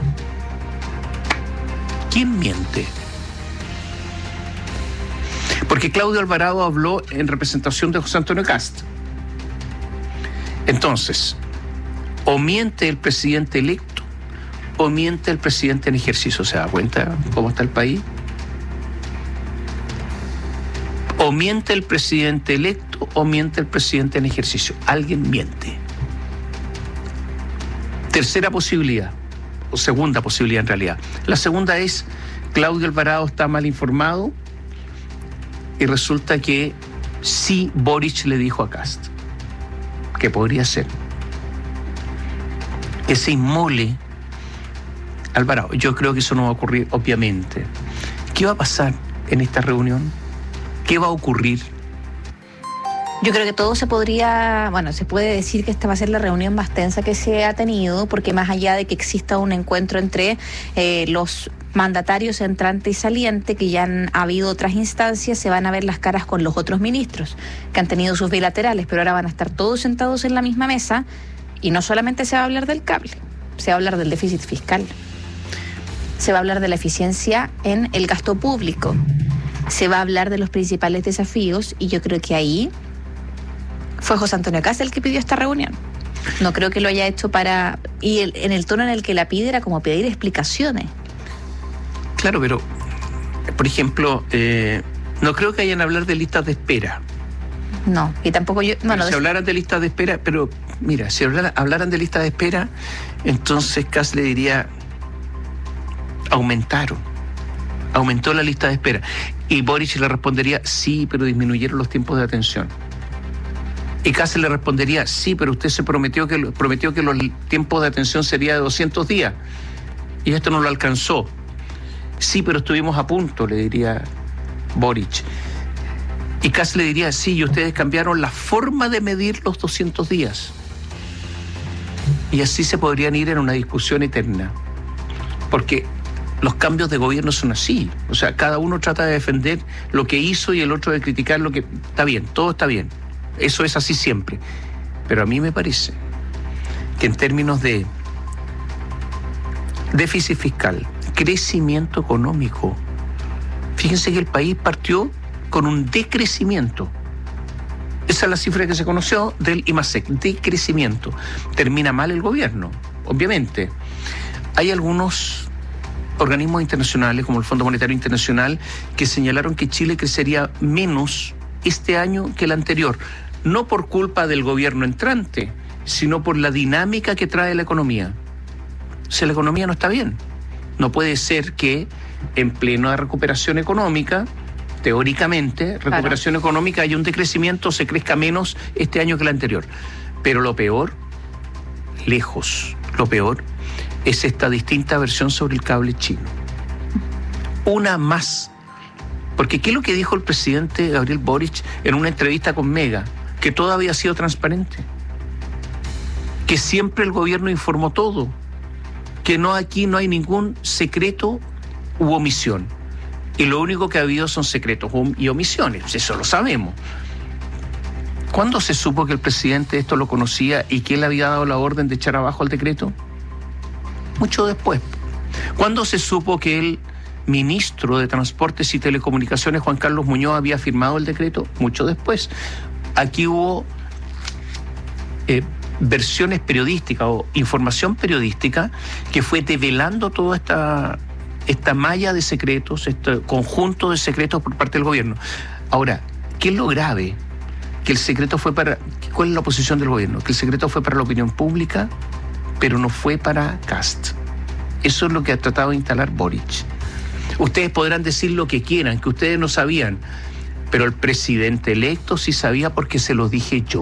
¿Quién miente? Porque Claudio Alvarado habló en representación de José Antonio Kast. Entonces, o miente el presidente electo o miente el presidente en ejercicio. ¿Se da cuenta cómo está el país? O miente el presidente electo o miente el presidente en ejercicio. Alguien miente. Tercera posibilidad, o segunda posibilidad en realidad. La segunda es, Claudio Alvarado está mal informado y resulta que sí Boric le dijo a Kast que podría ser que se inmole Alvarado. Yo creo que eso no va a ocurrir, obviamente. ¿Qué va a pasar en esta reunión? ¿Qué va a ocurrir? Yo creo que todo se puede decir que esta va a ser la reunión más tensa que se ha tenido, porque más allá de que exista un encuentro entre los mandatarios entrante y saliente, que ya han habido otras instancias, se van a ver las caras con los otros ministros, que han tenido sus bilaterales, pero ahora van a estar todos sentados en la misma mesa, y no solamente se va a hablar del cable, se va a hablar del déficit fiscal, se va a hablar de la eficiencia en el gasto público, se va a hablar de los principales desafíos, y yo creo que ahí fue José Antonio Kast el que pidió esta reunión. No creo que lo haya hecho en el tono en el que la pide era como pedir explicaciones. Claro, pero, por ejemplo, no creo que hayan hablar de listas de espera. No, y tampoco yo... Bueno, si hablaran de listas de espera, pero mira, si hablaran de listas de espera, entonces Kast le diría, aumentó la lista de espera. Y Boric le respondería, sí, pero disminuyeron los tiempos de atención. Y Kast le respondería, sí, pero usted se prometió que los tiempos de atención serían de 200 días. Y esto no lo alcanzó. Sí, pero estuvimos a punto, le diría Boric. Y Kast le diría, sí, y ustedes cambiaron la forma de medir los 200 días. Y así se podrían ir en una discusión eterna. Porque los cambios de gobierno son así. O sea, cada uno trata de defender lo que hizo y el otro de criticar lo que... Está bien, todo está bien. Eso es así siempre. Pero a mí me parece que en términos de déficit fiscal, crecimiento económico, fíjense que el país partió con un decrecimiento. Esa es la cifra que se conoció del IMASEC, decrecimiento. Termina mal el gobierno, obviamente. Hay algunos organismos internacionales, como el Fondo Monetario Internacional, que señalaron que Chile crecería menos este año que el anterior. No por culpa del gobierno entrante, sino por la dinámica que trae la economía. O sea, la economía no está bien. No puede ser que en plena recuperación económica, teóricamente, recuperación económica, haya un decrecimiento, se crezca menos este año que el anterior. Pero lo peor, lo peor, es esta distinta versión sobre el cable chino. Una más. Porque ¿qué es lo que dijo el presidente Gabriel Boric en una entrevista con Mega? Que todo había sido transparente. Que siempre el gobierno informó todo. Que aquí no hay ningún secreto u omisión. Y lo único que ha habido son secretos y omisiones. Eso lo sabemos. ¿Cuándo se supo que el presidente esto lo conocía y que él había dado la orden de echar abajo el decreto? Mucho después. ¿Cuándo se supo que el ministro de Transportes y Telecomunicaciones, Juan Carlos Muñoz, había firmado el decreto? Mucho después. Aquí hubo versiones periodísticas o información periodística que fue develando toda esta malla de secretos, este conjunto de secretos por parte del gobierno. Ahora, ¿qué es lo grave? Que el secreto fue ¿cuál es la posición del gobierno? Que el secreto fue para la opinión pública, pero no fue para Kast. Eso es lo que ha tratado de instalar Boric. Ustedes podrán decir lo que quieran, que ustedes no sabían. Pero el presidente electo sí sabía porque se lo dije yo.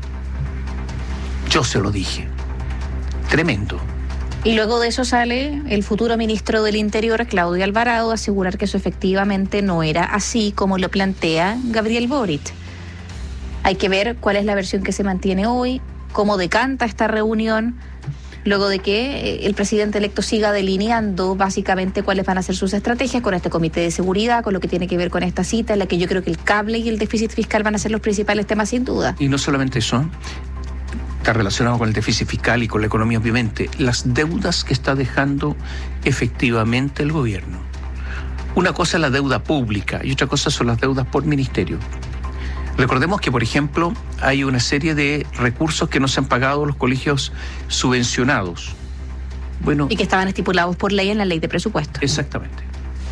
Yo se lo dije. Tremendo. Y luego de eso sale el futuro ministro del Interior, Claudio Alvarado, a asegurar que eso efectivamente no era así como lo plantea Gabriel Boric. Hay que ver cuál es la versión que se mantiene hoy, cómo decanta esta reunión, luego de que el presidente electo siga delineando básicamente cuáles van a ser sus estrategias con este comité de seguridad, con lo que tiene que ver con esta cita, en la que yo creo que el cable y el déficit fiscal van a ser los principales temas sin duda. Y no solamente eso, está relacionado con el déficit fiscal y con la economía, obviamente, las deudas que está dejando efectivamente el gobierno. Una cosa es la deuda pública y otra cosa son las deudas por ministerio. Recordemos que, por ejemplo, hay una serie de recursos que no se han pagado los colegios subvencionados. Bueno, y que estaban estipulados por ley en la ley de presupuesto. Exactamente.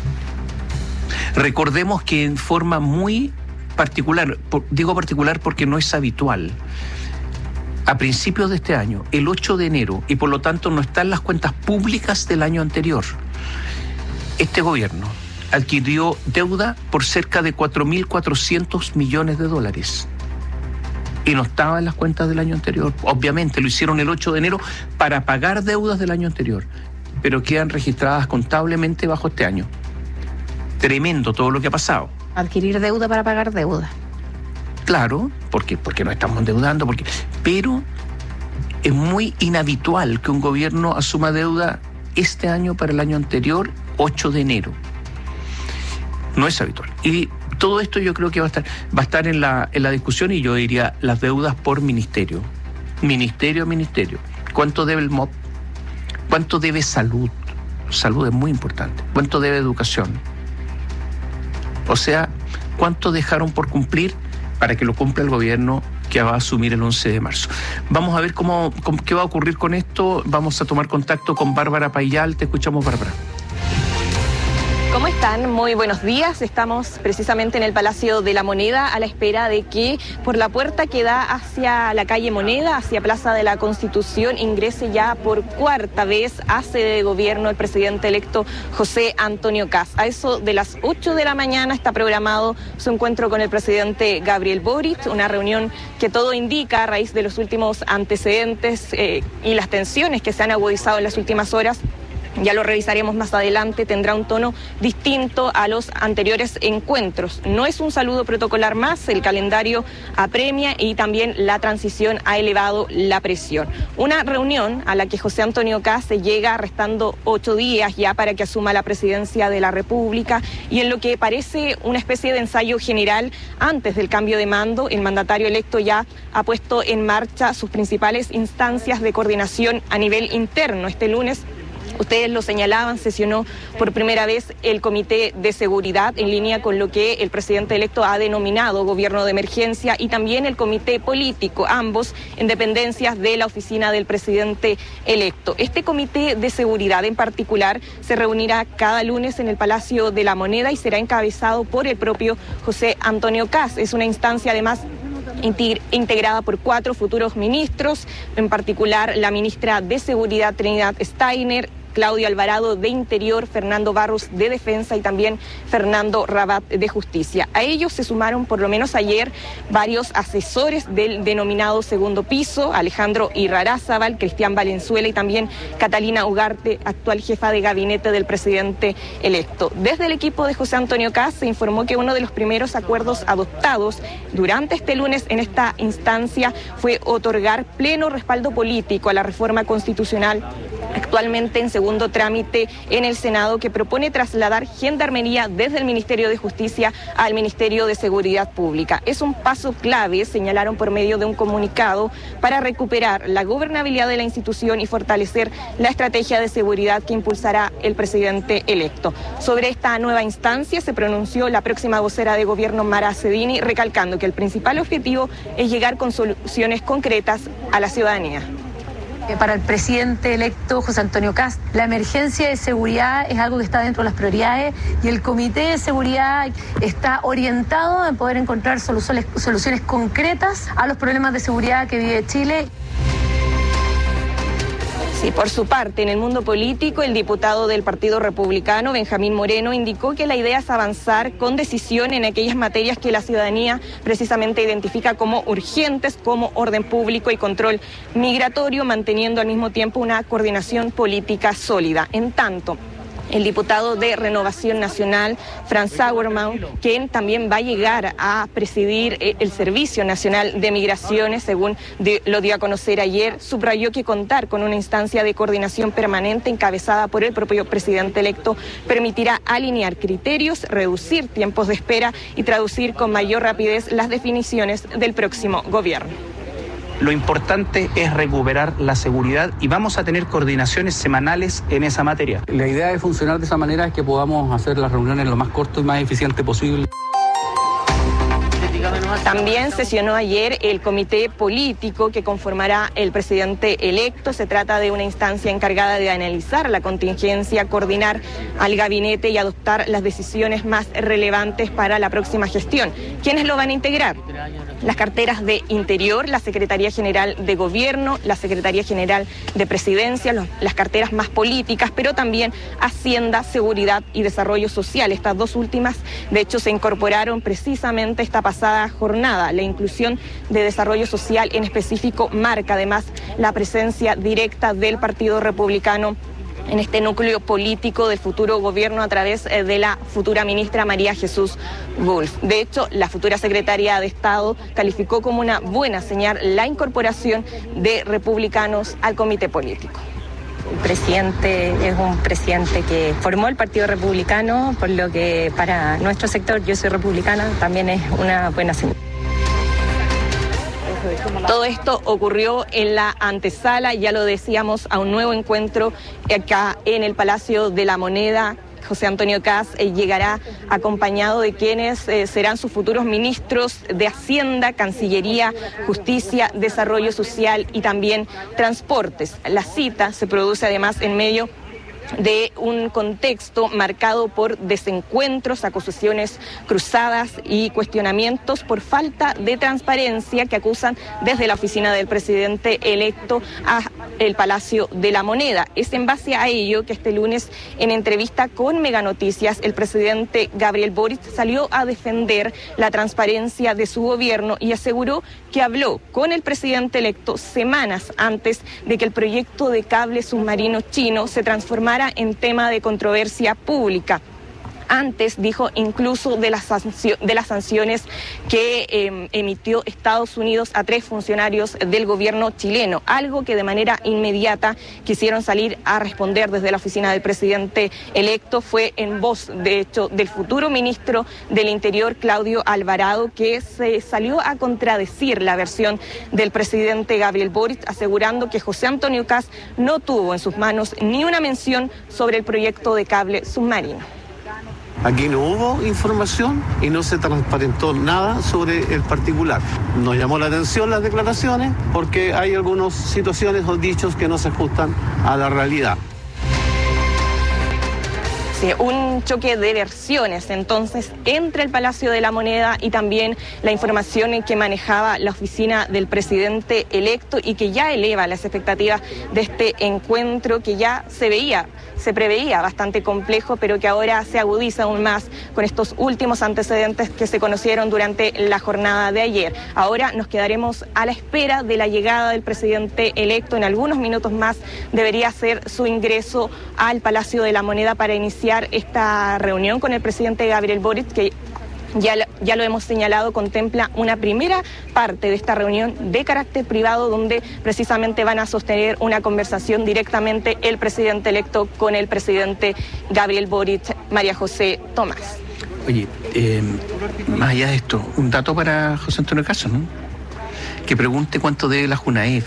Recordemos que en forma muy particular, digo particular porque no es habitual, a principios de este año, el 8 de enero, y por lo tanto no está en las cuentas públicas del año anterior, este gobierno adquirió deuda por cerca de 4.400 millones de dólares. Y no estaba en las cuentas del año anterior. Obviamente lo hicieron el 8 de enero para pagar deudas del año anterior, pero quedan registradas contablemente bajo este año. Tremendo todo lo que ha pasado. Adquirir deuda para pagar deuda. Claro, porque no estamos endeudando, pero es muy inhabitual que un gobierno asuma deuda este año para el año anterior, 8 de enero. No es habitual. Y todo esto yo creo que va a estar en la discusión, y yo diría las deudas por ministerio. Ministerio. ¿Cuánto debe el MOP? ¿Cuánto debe salud? Salud es muy importante. ¿Cuánto debe educación? O sea, ¿cuánto dejaron por cumplir para que lo cumpla el gobierno que va a asumir el 11 de marzo? Vamos a ver qué va a ocurrir con esto. Vamos a tomar contacto con Bárbara Payal. Te escuchamos, Bárbara. ¿Cómo están? Muy buenos días. Estamos precisamente en el Palacio de la Moneda a la espera de que por la puerta que da hacia la calle Moneda, hacia Plaza de la Constitución, ingrese ya por cuarta vez a sede de gobierno el presidente electo José Antonio Kast. A eso de las 8 de la mañana está programado su encuentro con el presidente Gabriel Boric, una reunión que todo indica a raíz de los últimos antecedentes y las tensiones que se han agudizado en las últimas horas. Ya lo revisaremos más adelante, tendrá un tono distinto a los anteriores encuentros. No es un saludo protocolar más, el calendario apremia y también la transición ha elevado la presión. Una reunión a la que José Antonio Kast se llega restando 8 días ya para que asuma la presidencia de la República, y en lo que parece una especie de ensayo general antes del cambio de mando, el mandatario electo ya ha puesto en marcha sus principales instancias de coordinación a nivel interno. Este lunes, ustedes lo señalaban, sesionó por primera vez el Comité de Seguridad en línea con lo que el presidente electo ha denominado gobierno de emergencia, y también el Comité Político, ambos en dependencias de la oficina del presidente electo. Este Comité de Seguridad en particular se reunirá cada lunes en el Palacio de la Moneda y será encabezado por el propio José Antonio Kast. Es una instancia además integrada por 4 futuros ministros, en particular la ministra de Seguridad Trinidad Steiner, Claudio Alvarado de Interior, Fernando Barros de Defensa y también Fernando Rabat de Justicia. A ellos se sumaron por lo menos ayer varios asesores del denominado segundo piso, Alejandro Irrarázaval, Cristian Valenzuela y también Catalina Ugarte, actual jefa de gabinete del presidente electo. Desde el equipo de José Antonio Kast se informó que uno de los primeros acuerdos adoptados durante este lunes en esta instancia fue otorgar pleno respaldo político a la reforma constitucional actualmente en segundo trámite en el Senado, que propone trasladar Gendarmería desde el Ministerio de Justicia al Ministerio de Seguridad Pública. Es un paso clave, señalaron por medio de un comunicado, para recuperar la gobernabilidad de la institución y fortalecer la estrategia de seguridad que impulsará el presidente electo. Sobre esta nueva instancia se pronunció la próxima vocera de gobierno, Mara Cedini, recalcando que el principal objetivo es llegar con soluciones concretas a la ciudadanía. Para el presidente electo José Antonio Kast, la emergencia de seguridad es algo que está dentro de las prioridades, y el Comité de Seguridad está orientado a poder encontrar soluciones concretas a los problemas de seguridad que vive Chile. Sí, por su parte, en el mundo político, el diputado del Partido Republicano, Benjamín Moreno, indicó que la idea es avanzar con decisión en aquellas materias que la ciudadanía precisamente identifica como urgentes, como orden público y control migratorio, manteniendo al mismo tiempo una coordinación política sólida. En tanto, el diputado de Renovación Nacional, Franz Sauermann, quien también va a llegar a presidir el Servicio Nacional de Migraciones, según lo dio a conocer ayer, subrayó que contar con una instancia de coordinación permanente encabezada por el propio presidente electo permitirá alinear criterios, reducir tiempos de espera y traducir con mayor rapidez las definiciones del próximo gobierno. Lo importante es recuperar la seguridad y vamos a tener coordinaciones semanales en esa materia. La idea de funcionar de esa manera es que podamos hacer las reuniones lo más corto y más eficiente posible. También sesionó ayer el comité político que conformará el presidente electo. Se trata de una instancia encargada de analizar la contingencia, coordinar al gabinete y adoptar las decisiones más relevantes para la próxima gestión. ¿Quiénes lo van a integrar? Las carteras de Interior, la Secretaría General de Gobierno, la Secretaría General de Presidencia, las carteras más políticas, pero también Hacienda, Seguridad y Desarrollo Social. Estas dos últimas, de hecho, se incorporaron precisamente esta pasada jornada. La inclusión de Desarrollo Social en específico marca además la presencia directa del Partido Republicano en este núcleo político del futuro gobierno a través de la futura ministra María Jesús Wolf. De hecho, la futura secretaria de Estado calificó como una buena señal la incorporación de republicanos al comité político. El presidente es un presidente que formó el Partido Republicano, por lo que para nuestro sector, yo soy republicana, también es una buena señal. Todo esto ocurrió en la antesala, ya lo decíamos, a un nuevo encuentro acá en el Palacio de la Moneda. José Antonio Kast llegará acompañado de quienes serán sus futuros ministros de Hacienda, Cancillería, Justicia, Desarrollo Social y también Transportes. La cita se produce además en medio de un contexto marcado por desencuentros, acusaciones cruzadas y cuestionamientos por falta de transparencia que acusan desde la oficina del presidente electo a el Palacio de la Moneda. Es en base a ello que este lunes, en entrevista con Mega Noticias, el presidente Gabriel Boric salió a defender la transparencia de su gobierno y aseguró que habló con el presidente electo semanas antes de que el proyecto de cable submarino chino se transformara en tema de controversia pública. Antes, dijo, incluso de las sanciones que emitió Estados Unidos a 3 funcionarios del gobierno chileno, algo que de manera inmediata quisieron salir a responder desde la oficina del presidente electo. Fue en voz, de hecho, del futuro ministro del Interior, Claudio Alvarado, que se salió a contradecir la versión del presidente Gabriel Boric, asegurando que José Antonio Kast no tuvo en sus manos ni una mención sobre el proyecto de cable submarino. Aquí no hubo información y no se transparentó nada sobre el particular. Nos llamó la atención las declaraciones porque hay algunas situaciones o dichos que no se ajustan a la realidad. Sí, un choque de versiones entonces entre el Palacio de la Moneda y también la información que manejaba la oficina del presidente electo y que ya eleva las expectativas de este encuentro que ya se preveía bastante complejo, pero que ahora se agudiza aún más con estos últimos antecedentes que se conocieron durante la jornada de ayer. Ahora nos quedaremos a la espera de la llegada del presidente electo. En algunos minutos más debería ser su ingreso al Palacio de la Moneda para iniciar esta reunión con el presidente Gabriel Boric, que ya lo hemos señalado, contempla una primera parte de esta reunión de carácter privado donde precisamente van a sostener una conversación directamente el presidente electo con el presidente Gabriel Boric, María José Tomás. Oye, más allá de esto, un dato para José Antonio Kast, ¿no? Que pregunte cuánto debe la Junaef.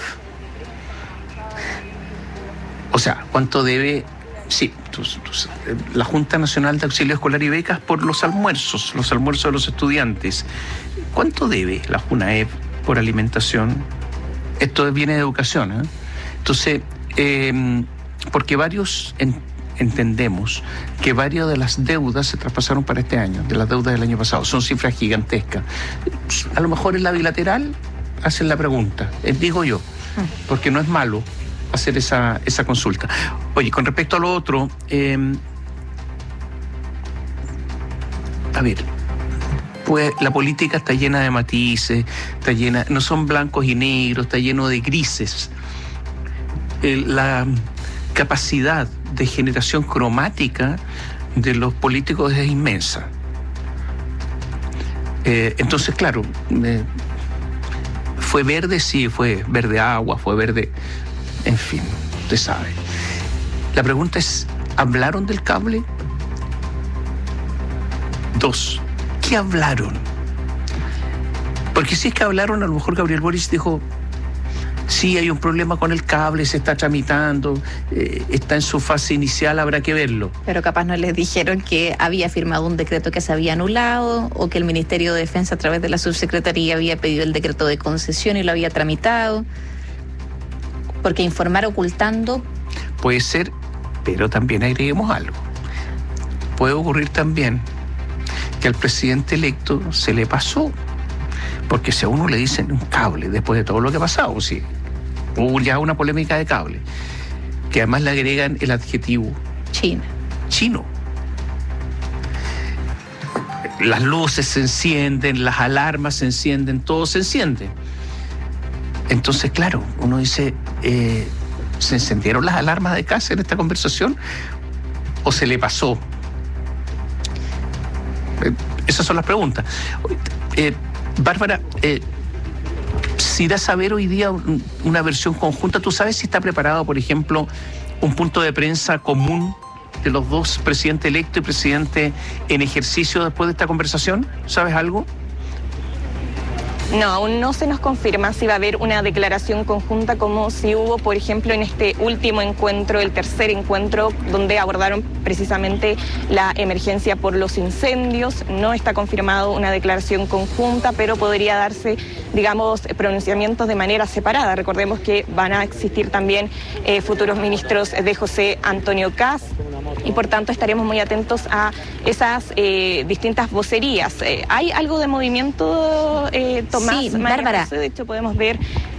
O sea, cuánto debe... Sí, la Junta Nacional de Auxilio Escolar y Becas por los almuerzos de los estudiantes. ¿Cuánto debe la Junaef por alimentación? Esto viene de educación, ¿eh? Entonces, porque varios entendemos que varias de las deudas se traspasaron para este año, de las deudas del año pasado. Son cifras gigantescas. A lo mejor en la bilateral hacen la pregunta, digo yo, porque no es malo hacer esa consulta. Oye, con respecto a lo otro, a ver, pues la política está llena de matices, no son blancos y negros, está lleno de grises. La capacidad de generación cromática de los políticos es inmensa. Entonces, claro, fue verde, sí, fue verde agua, fue verde, en fin, usted sabe. La pregunta es, ¿hablaron del cable? 2, ¿qué hablaron? Porque si es que hablaron, a lo mejor Gabriel Boric dijo, sí, hay un problema con el cable, se está tramitando, está en su fase inicial, habrá que verlo. Pero capaz no les dijeron que había firmado un decreto que se había anulado o que el Ministerio de Defensa a través de la subsecretaría había pedido el decreto de concesión y lo había tramitado. Porque informar ocultando... Puede ser, pero también agreguemos algo. Puede ocurrir también que al presidente electo se le pasó. Porque si a uno le dicen un cable, después de todo lo que ha pasado, sí, hubo ya una polémica de cable, que además le agregan el adjetivo chino. Las luces se encienden, las alarmas se encienden, todo se enciende. Entonces, claro, uno dice, ¿se encendieron las alarmas de casa en esta conversación o se le pasó? Esas son las preguntas. Bárbara, si da a saber hoy día una versión conjunta, ¿tú sabes si está preparado, por ejemplo, un punto de prensa común de los dos, presidente electo y presidente en ejercicio, después de esta conversación? ¿Sabes algo? No, aún no se nos confirma si va a haber una declaración conjunta como si hubo, por ejemplo, en este último encuentro, el tercer encuentro, donde abordaron precisamente la emergencia por los incendios. No está confirmado una declaración conjunta, pero podría darse, digamos, pronunciamientos de manera separada. Recordemos que van a existir también futuros ministros de José Antonio Kast, y por tanto estaremos muy atentos a esas distintas vocerías. ¿Hay algo de movimiento, Tomás? Sí, Bárbara. De hecho, podemos ver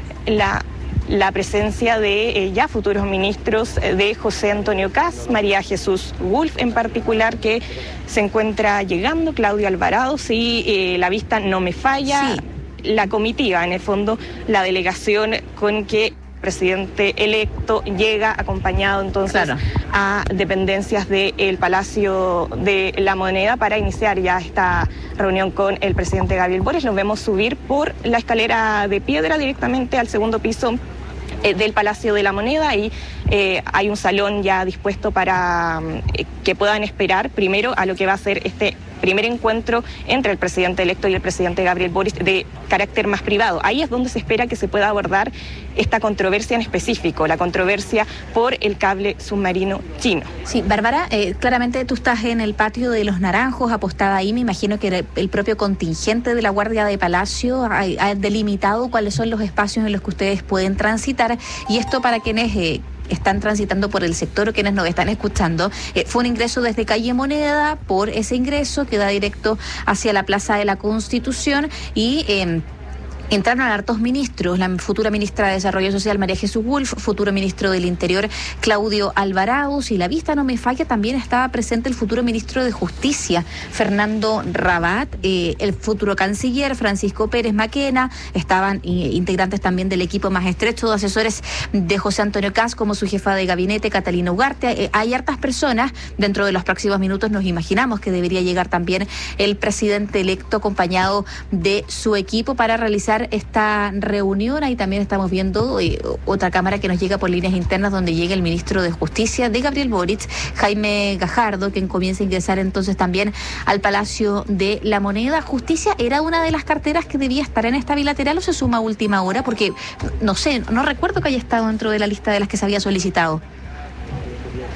la presencia de ya futuros ministros de José Antonio Kast, María Jesús Wolf en particular, que se encuentra llegando, Claudio Alvarado, si la vista no me falla, la comitiva, en el fondo, la delegación con que presidente electo llega acompañado entonces a dependencias del Palacio de la Moneda para iniciar ya esta reunión con el presidente Gabriel Boric. Nos vemos subir por la escalera de piedra directamente al segundo piso del Palacio de la Moneda, y hay un salón ya dispuesto para que puedan esperar primero a lo que va a ser este primer encuentro entre el presidente electo y el presidente Gabriel Boric de carácter más privado. Ahí es donde se espera que se pueda abordar esta controversia en específico, la controversia por el cable submarino chino. Sí, Bárbara, claramente tú estás en el patio de Los Naranjos, apostada ahí. Me imagino que el propio contingente de la Guardia de Palacio ha delimitado cuáles son los espacios en los que ustedes pueden transitar, y esto para quienes están transitando por el sector o quienes nos están escuchando, fue un ingreso desde calle Moneda. Por ese ingreso que da directo hacia la Plaza de la Constitución, y entraron hartos ministros, la futura ministra de Desarrollo Social María Jesús Wolf, futuro ministro del Interior Claudio Alvarado, si la vista no me falla, también estaba presente el futuro ministro de Justicia Fernando Rabat, el futuro canciller Francisco Pérez Maquena, estaban integrantes también del equipo más estrecho de asesores de José Antonio Kast, como su jefa de gabinete Catalina Ugarte. Hay hartas personas. Dentro de los próximos minutos nos imaginamos que debería llegar también el presidente electo acompañado de su equipo para realizar esta reunión. Ahí también estamos viendo otra cámara que nos llega por líneas internas, donde llega el ministro de Justicia de Gabriel Boric, Jaime Gajardo, quien comienza a ingresar entonces también al Palacio de la Moneda. ¿Justicia era una de las carteras que debía estar en esta bilateral o se suma a última hora? Porque no sé, no recuerdo que haya estado dentro de la lista de las que se había solicitado.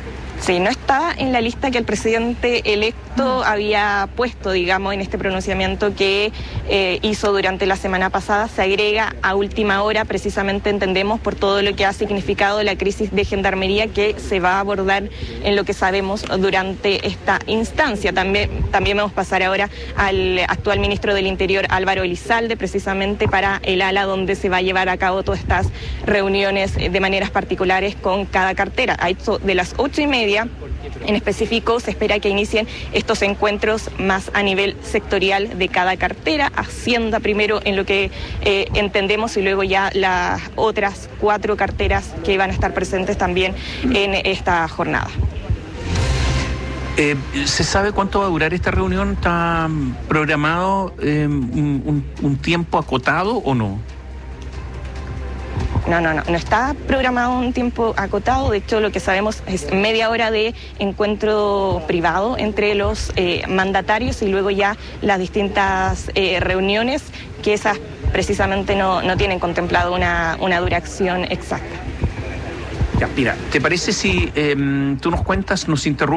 Sí, no estaba en la lista que el presidente electo había puesto, digamos, en este pronunciamiento que hizo durante la semana pasada. Se agrega a última hora, precisamente entendemos por todo lo que ha significado la crisis de gendarmería que se va a abordar en lo que sabemos durante esta instancia. También vamos a pasar ahora al actual ministro del Interior, Álvaro Elizalde, precisamente para el ala donde se va a llevar a cabo todas estas reuniones de maneras particulares con cada cartera. A eso de las 8:30 en específico se espera que inicien estos encuentros más a nivel sectorial de cada cartera. Hacienda primero en lo que entendemos y luego ya las otras 4 carteras que van a estar presentes también en esta jornada. ¿Se sabe cuánto va a durar esta reunión? ¿Está programado un tiempo acotado o no? No está programado un tiempo acotado. De hecho, lo que sabemos es media hora de encuentro privado entre los mandatarios y luego ya las distintas reuniones, que esas precisamente no tienen contemplado una duración exacta. Ya, mira, ¿te parece si tú nos cuentas, nos interrumpes?